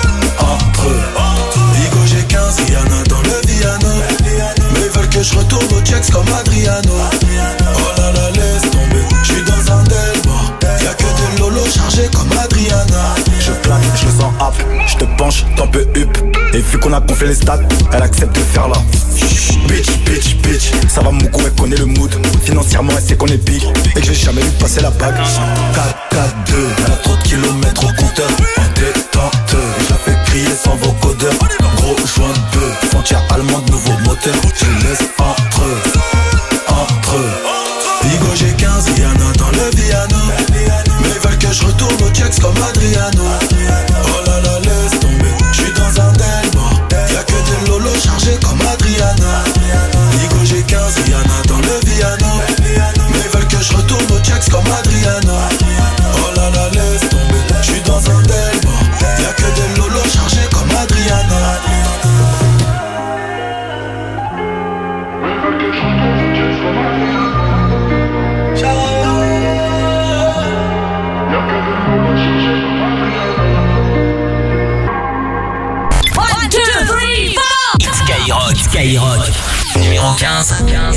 Bigo j'ai 15, Rihanna dans le Viano. Mais ils veulent que je retourne au Jacks comme Adriano. Oh là là, laisse tomber, je suis dans un Delmore. Y'a que des lolos chargés comme Adriana. Je plane, je le sens hap, je te penche, t'en peux up. Et vu qu'on a gonflé les stats, elle accepte de faire là. Bitch, ça va mon coup, elle connaît le mood. Financièrement, elle sait qu'on est big et que je vais jamais lui passer la bague. 4-4-2, elle a trop de kilomètres au compteur. En détente, et je la fais crier sans vocodeur. Gros joint de peu, frontière allemande, nouveau moteur. Je les laisse entre eux. Bigo j'ai 15, Rihanna dans le Viano. Mais ils veulent que je retourne au Jacks comme Adriano. Oh là là, laisse tomber, je suis dans un Delmore. Y'a que des lolos chargés comme Adriana. Bigo j'ai 15, Rihanna dans le Viano. Mais ils veulent que je retourne au Jacks comme Adriana. Oh là là, laisse tomber, je suis dans un Delmore. Y'a que des lolos chargés comme Adriana. Skyrock. Numéro 15.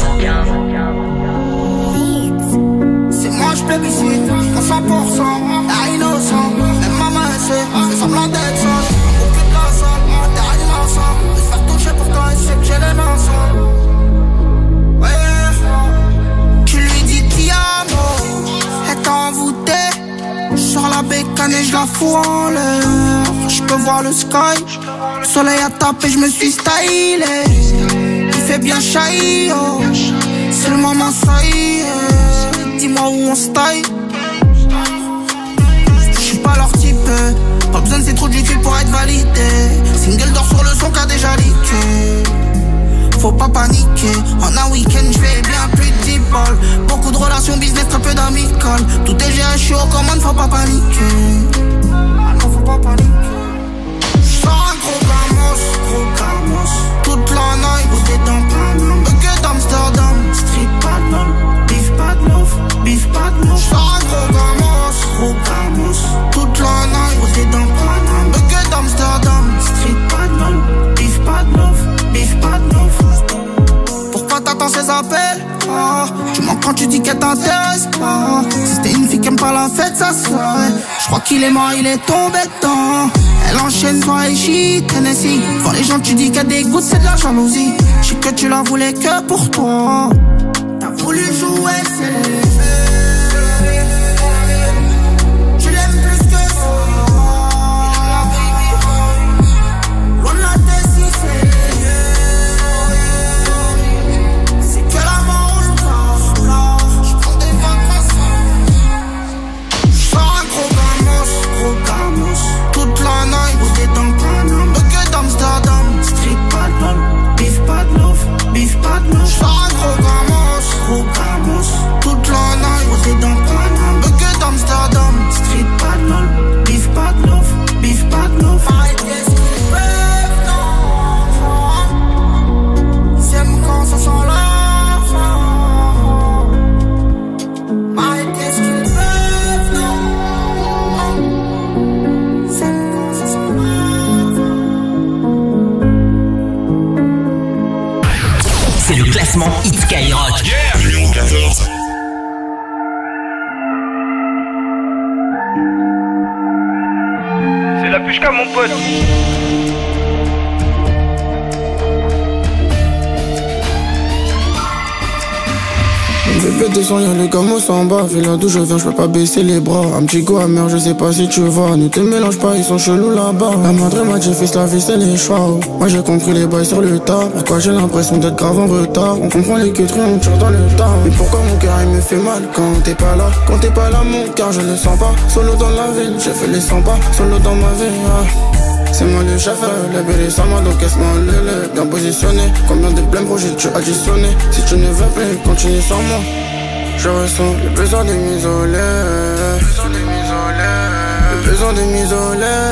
C'est moi je plébiscite, à 100%, à innocent. Même maman elle sait, fait semblant d'être sage. Beaucoup de la salle, t'es rien ensemble. Je vais faire toucher pour toi et je sais que j'ai les mains sales. Ouais, tu lui dis ti amo, elle t'a envoûté. J'sors la bécane et j'la fous en l'air. J'peux voir le sky, le soleil a tapé, j'me suis stylé. Il fait bien chahi, oh. C'est le moment, ça y est. Dis-moi où on se taille. J'suis pas leur type, pas besoin de c'est trop du cul pour être validé. Single d'or sur le son qu'a déjà leaké. Faut pas paniquer, en un week-end j'fais bien plus de 10 balles. Beaucoup de relations business, très peu d'amical. Tout est géré, j'suis aux commandes, faut pas paniquer. Ah non, faut pas paniquer. J'sors un gros gamos. Toute la night, où t'es dans Paname. Bucket d'Amsterdam, street pas de lol. Beef pas de love. J'sors un gros gamos. Toute la night, où t'es dans Paname. Bucket d'Amsterdam, street pas de lol. Beef pas de love. Pourquoi t'attends ces appels? Tu mens quand tu dis qu'elle t'intéresse pas. Si c'était une fille qui aime pas la fête, ça serait. J'crois qu'il est mort, il est tombé dedans. Elle enchaîne soirée shit, Tennessee. Quand les gens tu dis qu'elle dégoûte, c'est de la jalousie. J'sais que tu la voulais que pour toi. T'as voulu jouer, c'est tu l'aimes plus que ça. Loin de la tête, si c'est que la mort je passe là. J'prends des vacances. J'sors un gros gamos. Toute la night, où t'es dans Paname. Bucket d'Amsterdam, street pas de lol. Beef pas de love. J'sors un gros gamos. Toute la night, où t'es dans Paname. Bucket d'Amsterdam, street pas de lol. Beef pas de love. Arrête qu'est-ce qu'ils peuvent, non. Ils aiment quand ça sent la fin. Arrête qu'est-ce qu'ils peuvent, non. Ils aiment quand ça sent la fin. C'est le classement Hit Skyrock. Numéro 14. la pushka mon pote. Bébé descend, y'a les gamos en bas. Fais là d'où je viens, je peux pas baisser les bras. Un petit go amer, je sais pas si tu vois. Ne te mélange pas, ils sont chelous là-bas. La madre m'a dit, fils, la vie c'est les choix. Moi j'ai compris les bails sur le tas. Pourquoi j'ai l'impression d'être grave en retard? On comprend les queuteries, on tire dans le tas. Mais pourquoi mon cœur il me fait mal quand t'es pas là? Quand t'es pas là, mon cœur je le sens pas. Solo dans la ville, j'ai fait les 100 pas. Solo dans ma vie, C'est moi le chef, les bébés sans moi, donc casse-moi le bien positionné. Combien de blèmes projets tu additionné? Si tu ne veux plus, continue sans moi. Je ressens le besoin de m'isoler. Le besoin de m'isoler.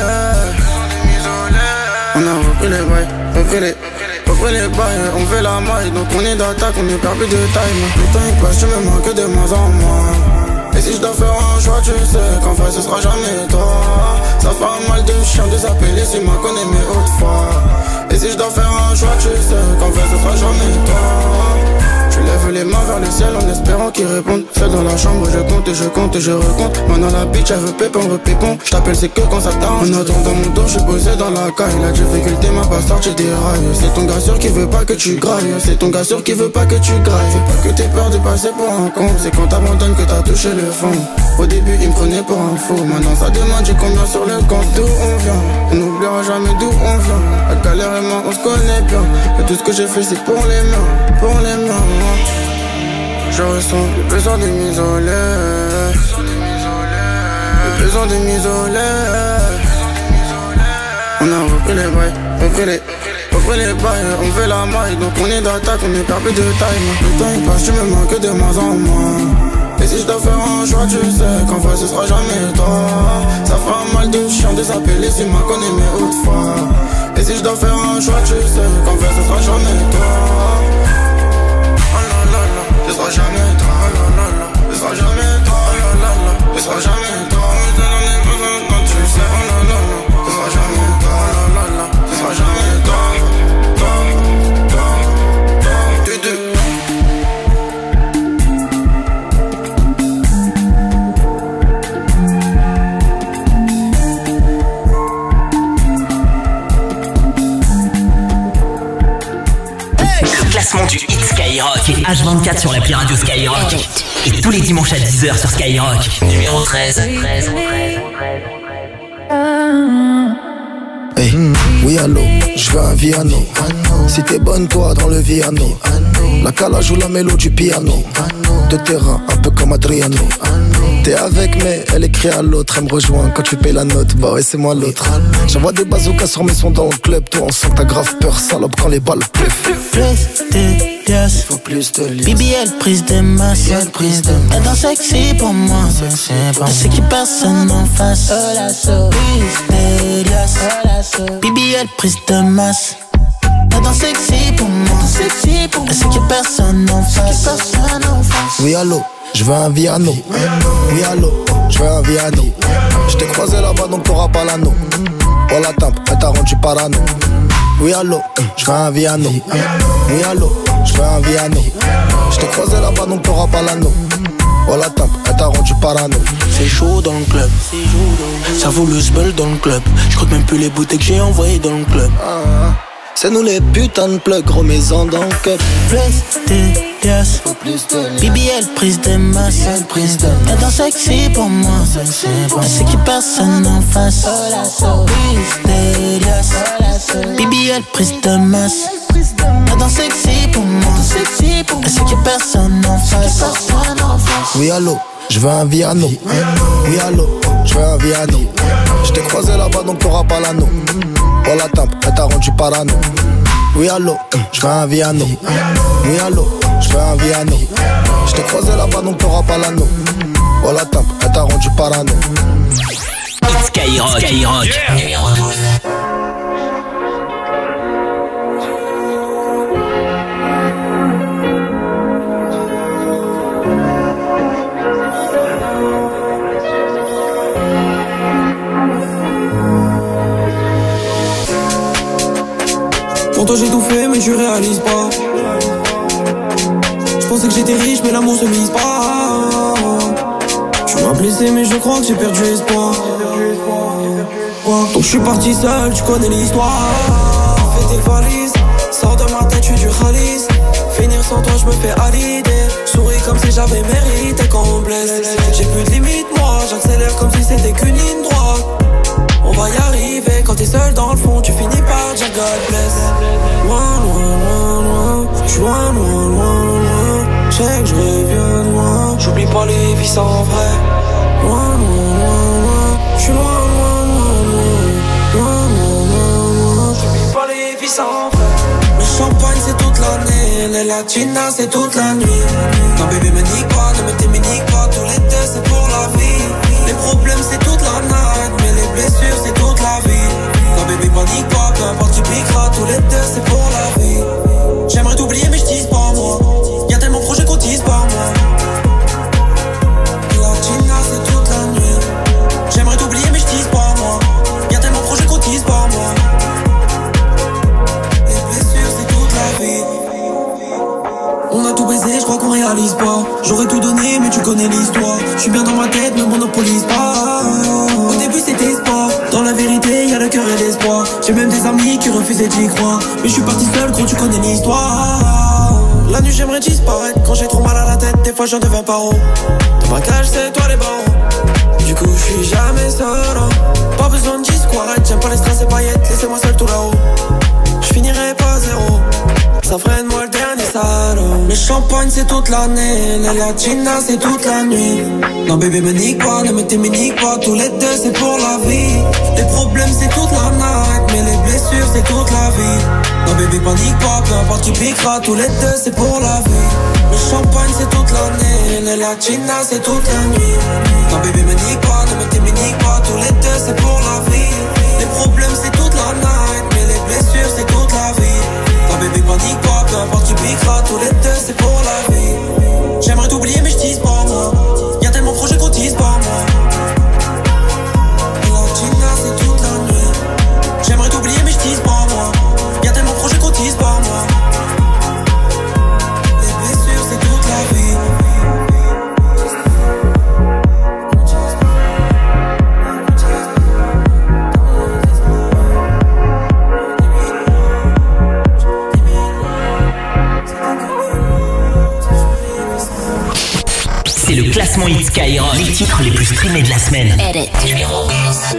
On a repris les bails, repris les bails. On fait la maille, donc on est d'attaque, on est perdu de taille. Le temps il passe, tu me manques de moins en moins. Et si je dois faire un choix, tu sais qu'en fait ce sera jamais toi. Ça fait mal de chien de s'appeler si ma connaît mes hautes fois. Et si je dois faire un choix, tu sais qu'en fait ce sera jamais toi. Je lève les mains vers le ciel en espérant qu'ils répondent. Seul dans la chambre, je compte et je compte et je recompte. Maintenant la bitch, elle veut pépon, repépon. Je t'appelle, c'est que quand ça t'arrange. En attendant mon dos, je suis posé dans la caille. La difficulté m'a pas sorti des rails. C'est ton gars sûr qui veut pas que tu grailles. C'est ton gars sûr qui veut pas que tu grailles. Fais pas que t'aies peur de passer pour un con. C'est quand t'abandonnes que t'as touché le fond. Au début, il me prenait pour un fou. Maintenant ça demande, j'ai combien sur le compte. D'où on vient, on n'oubliera jamais d'où on vient. La galère et moi, on se connaît bien. Et tout ce que j'ai fait, c'est pour les mains, pour les mains. Je ressens le besoin de m'isoler. Le besoin de m'isoler. On a repris les bails, repris les bails. On fait la maille, donc on est d'attaque, on est perdu de taille. Le temps il passe, tu me manques de moins en moins. Et si je dois faire un choix, tu sais qu'en fait ce sera jamais toi. Ça fera mal de chien de s'appeler si ma connaît mes hautes fois. Et si je dois faire un choix, tu sais qu'en fait ce sera jamais toi. Ce sera jamais toi, ce sera jamais toi, ce sera jamais toi. Tu sais, ce sera jamais toi, ce sera jamais toi. Classement du hit Skyrock et H24 sur l'appli radio Skyrock. Et tous les dimanches à 10h sur Skyrock. Numéro 13. Hey, oui allô, je veux un Viano. Si t'es bonne toi dans le Viano. La calage ou la mélo du piano. De terrain, un peu comme Adriano. T'es avec mais elle écrit à l'autre. Elle me rejoint quand tu payes la note. Bah ouais c'est moi l'autre. J'envoie des bazookas sur mes sons dans le club. Toi on sent que t'as grave peur salope quand les balles pleuvent. Plus de liasses, faut plus de liasses. BBL prise de masse, elle danse sexy pour moi. Elle sait qu'il personne en face. Plus de liasses, BBL prise de masse. Elle danse sexy pour moi. Elle sait qu'il personne en face. Oui allô, je veux un Viano. Oui allô, je veux un Viano. Je t'ai croisé là-bas donc t'auras pas l'anneau. Oh la tempe, elle t'a rendu parano. Oui allô, je veux un Viano. Oui allô, je veux un Viano. Je t'ai croisé là-bas donc t'auras pas l'anneau. Oh la tempe, elle t'a rendu parano. C'est chaud dans le club. Ça vaut le sbel dans le club. Je crois même plus les bouteilles que j'ai envoyées dans le club. C'est nous les putains de plugs, gros maison dans le cup. Plus de liasses, BBL prise de masse. Elle danse sexy pour moi. Elle sait qu'il personne en face. Plus de liasses, BBL prise de masse. Elle danse sexy pour moi. Elle sait qu'il personne en face. Oui allô, je veux un Viano. Oui allô, je veux un Viano. Je t'ai croisé là-bas donc t'auras pas l'anneau. Oh la tempe, elle t'a rendu parano. Oui allô, je veux un Viano. Oui allô, je veux un Viano. Je t'ai croisé là-bas donc t'auras pas l'anneau. Oh la tempe, elle t'a rendu parano. Skyrock, numéro 12. Pour toi j'ai tout fait mais tu réalises pas. Je pensais que j'étais riche mais l'amour se mise pas. Tu m'as blessé mais je crois que j'ai perdu espoir. Donc je suis parti seul, tu connais l'histoire. Fais tes valises, sors de ma tête, je suis du Khalis. Finir sans toi, je me fais à l'idée. Souris comme si j'avais mérité quand on blesse. J'ai plus de limite, moi, j'accélère comme si c'était qu'une ligne droite. On va y arriver, quand t'es seul dans le fond, tu finis par dire God bless. Loin, loin, loin, loin, j'suis loin, loin, loin, loin. J'sais que j'reviens de loin, j'oublie pas les vies sans vrai. Loin, loin, loin, loin, j'suis loin, loin, loin, loin, loin, loin, loin, loin. J'oublie pas les vies sans vrai. Le champagne c'est toute l'année, les latinas c'est toute la nuit. Non bébé me nique pas, ne me t'éminique pas, tous les deux c'est pour la vie. Les problèmes c'est toute la night, mais les blessures c'est toute la vie. Non bébé panique pas, peu importe qui piquera, tous les deux c'est pour la vie. J'aimerais t'oublier mais j'tise pas moi, y'a tellement de projets qu'on tise par moi. Latina c'est toute la nuit. J'aimerais t'oublier mais j'tise pas moi, y'a tellement de projets qu'on tise par moi. Les blessures c'est toute la vie. On a tout baisé, je crois qu'on réalise pas. J'aurais tout donné, mais tu connais l'histoire. Je suis bien dans ma tête, ne monopolise pas. Au début c'était sport. Dans la vérité, y'a le cœur et l'espoir. J'ai même des amis qui refusaient d'y croire. Mais je suis parti seul, gros, tu connais l'histoire. La nuit j'aimerais disparaître. Quand j'ai trop mal à la tête, des fois j'en deviens paro. Dans ma cage, c'est toi les barreaux. Du coup, je suis jamais seul. Pas besoin de discours, j'aime pas les stress et paillettes. Laissez-moi seul tout là-haut. Je finirai pas zéro. Ça freine moi le dernier salaud. Le champagne c'est toute l'année, les latinas c'est toute la nuit. Non bébé me nique pas, ne me t'éminique pas, tous les deux c'est pour la vie. Les problèmes c'est toute la night, mais les blessures c'est toute la vie. Non bébé panique pas, peu importe qui piquera, tous les deux c'est pour la vie. Le champagne c'est toute l'année, les latinas c'est toute la nuit. Non bébé me nique pas, ne me t'éminique pas, tous les deux c'est pour la vie. Les problèmes c'est toute la night, mais les blessures c'est toute la vie. Non bébé panique pas, peu importe qui piquera, tous les deux c'est pour la vie. J'aimerais t'oublier mais j'tise pas moi, y'a tellement de projets qu'on tise par moi. Latina c'est toute la nuit. J'aimerais t'oublier mais j'tise pas moi, y'a tellement de projets qu'on tise par moi. Les blessures c'est toute la vie. C'est le classement Hit Skyrock, les titres les plus streamés de la semaine. Numéro 11.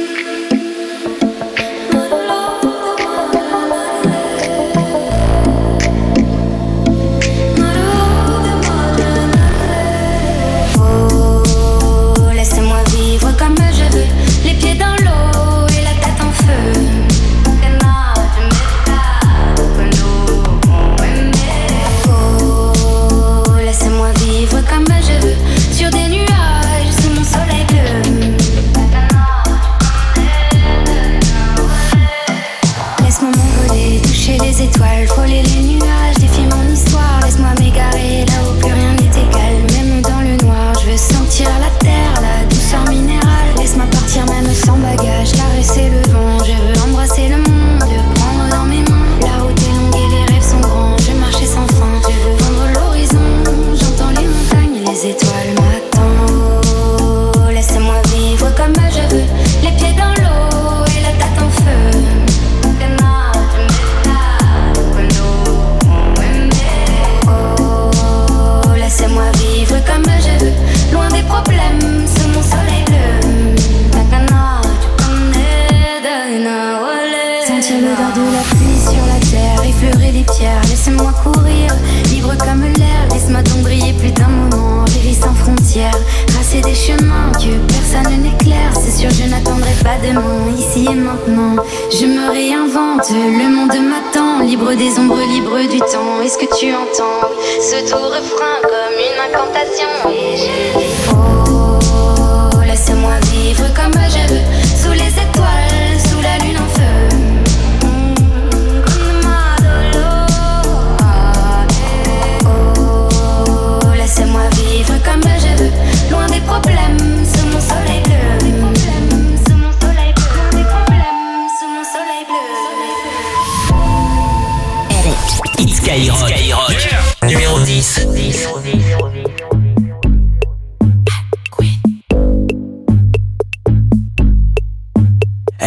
Numéro 10.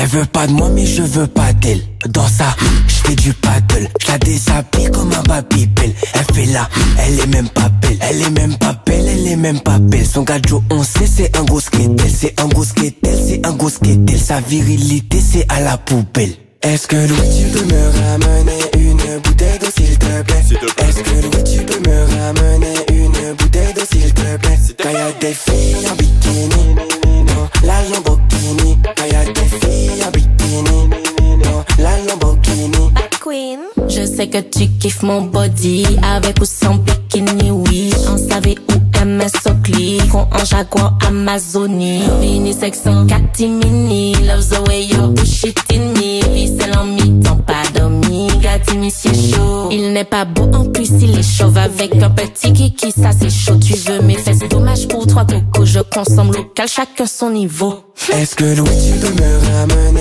Elle veut pas de moi mais je veux pas d'elle. Dans ça, je fais du paddle. Je la déshabille comme un babybel. Elle fait là, elle est même pas belle. Elle est même pas belle, elle est même pas belle. Son gadjo on sait c'est un gros skatel. C'est un gros skatel, c'est un gros skatel. Sa virilité c'est à la poubelle. Est-ce que Louis tu peux me ramener une bouteille d'eau s'il te plaît? Est-ce que Louis tu peux me ramener une bouteille d'eau s'il te plaît? Quand y'a des filles en bikini, non, la Lamborghini. Quand y'a des filles en bikini, non, la Lamborghini. Queen. Je sais que tu kiffes mon body, avec ou sans bikini, oui. On savait où MS Oakley, qu'on en Jaguar Amazonie. Vini sexant, catimini, love the way you push it in me. Vicelle en mi-temps, pas dormi, gâti monsieur chaud. Il n'est pas beau, en plus il est chauve, avec un petit kiki, ça c'est chaud. Tu veux mes fesses, dommage pour 3 cocos, je consomme local, chacun son niveau. Est-ce que Louis tu peux me ramener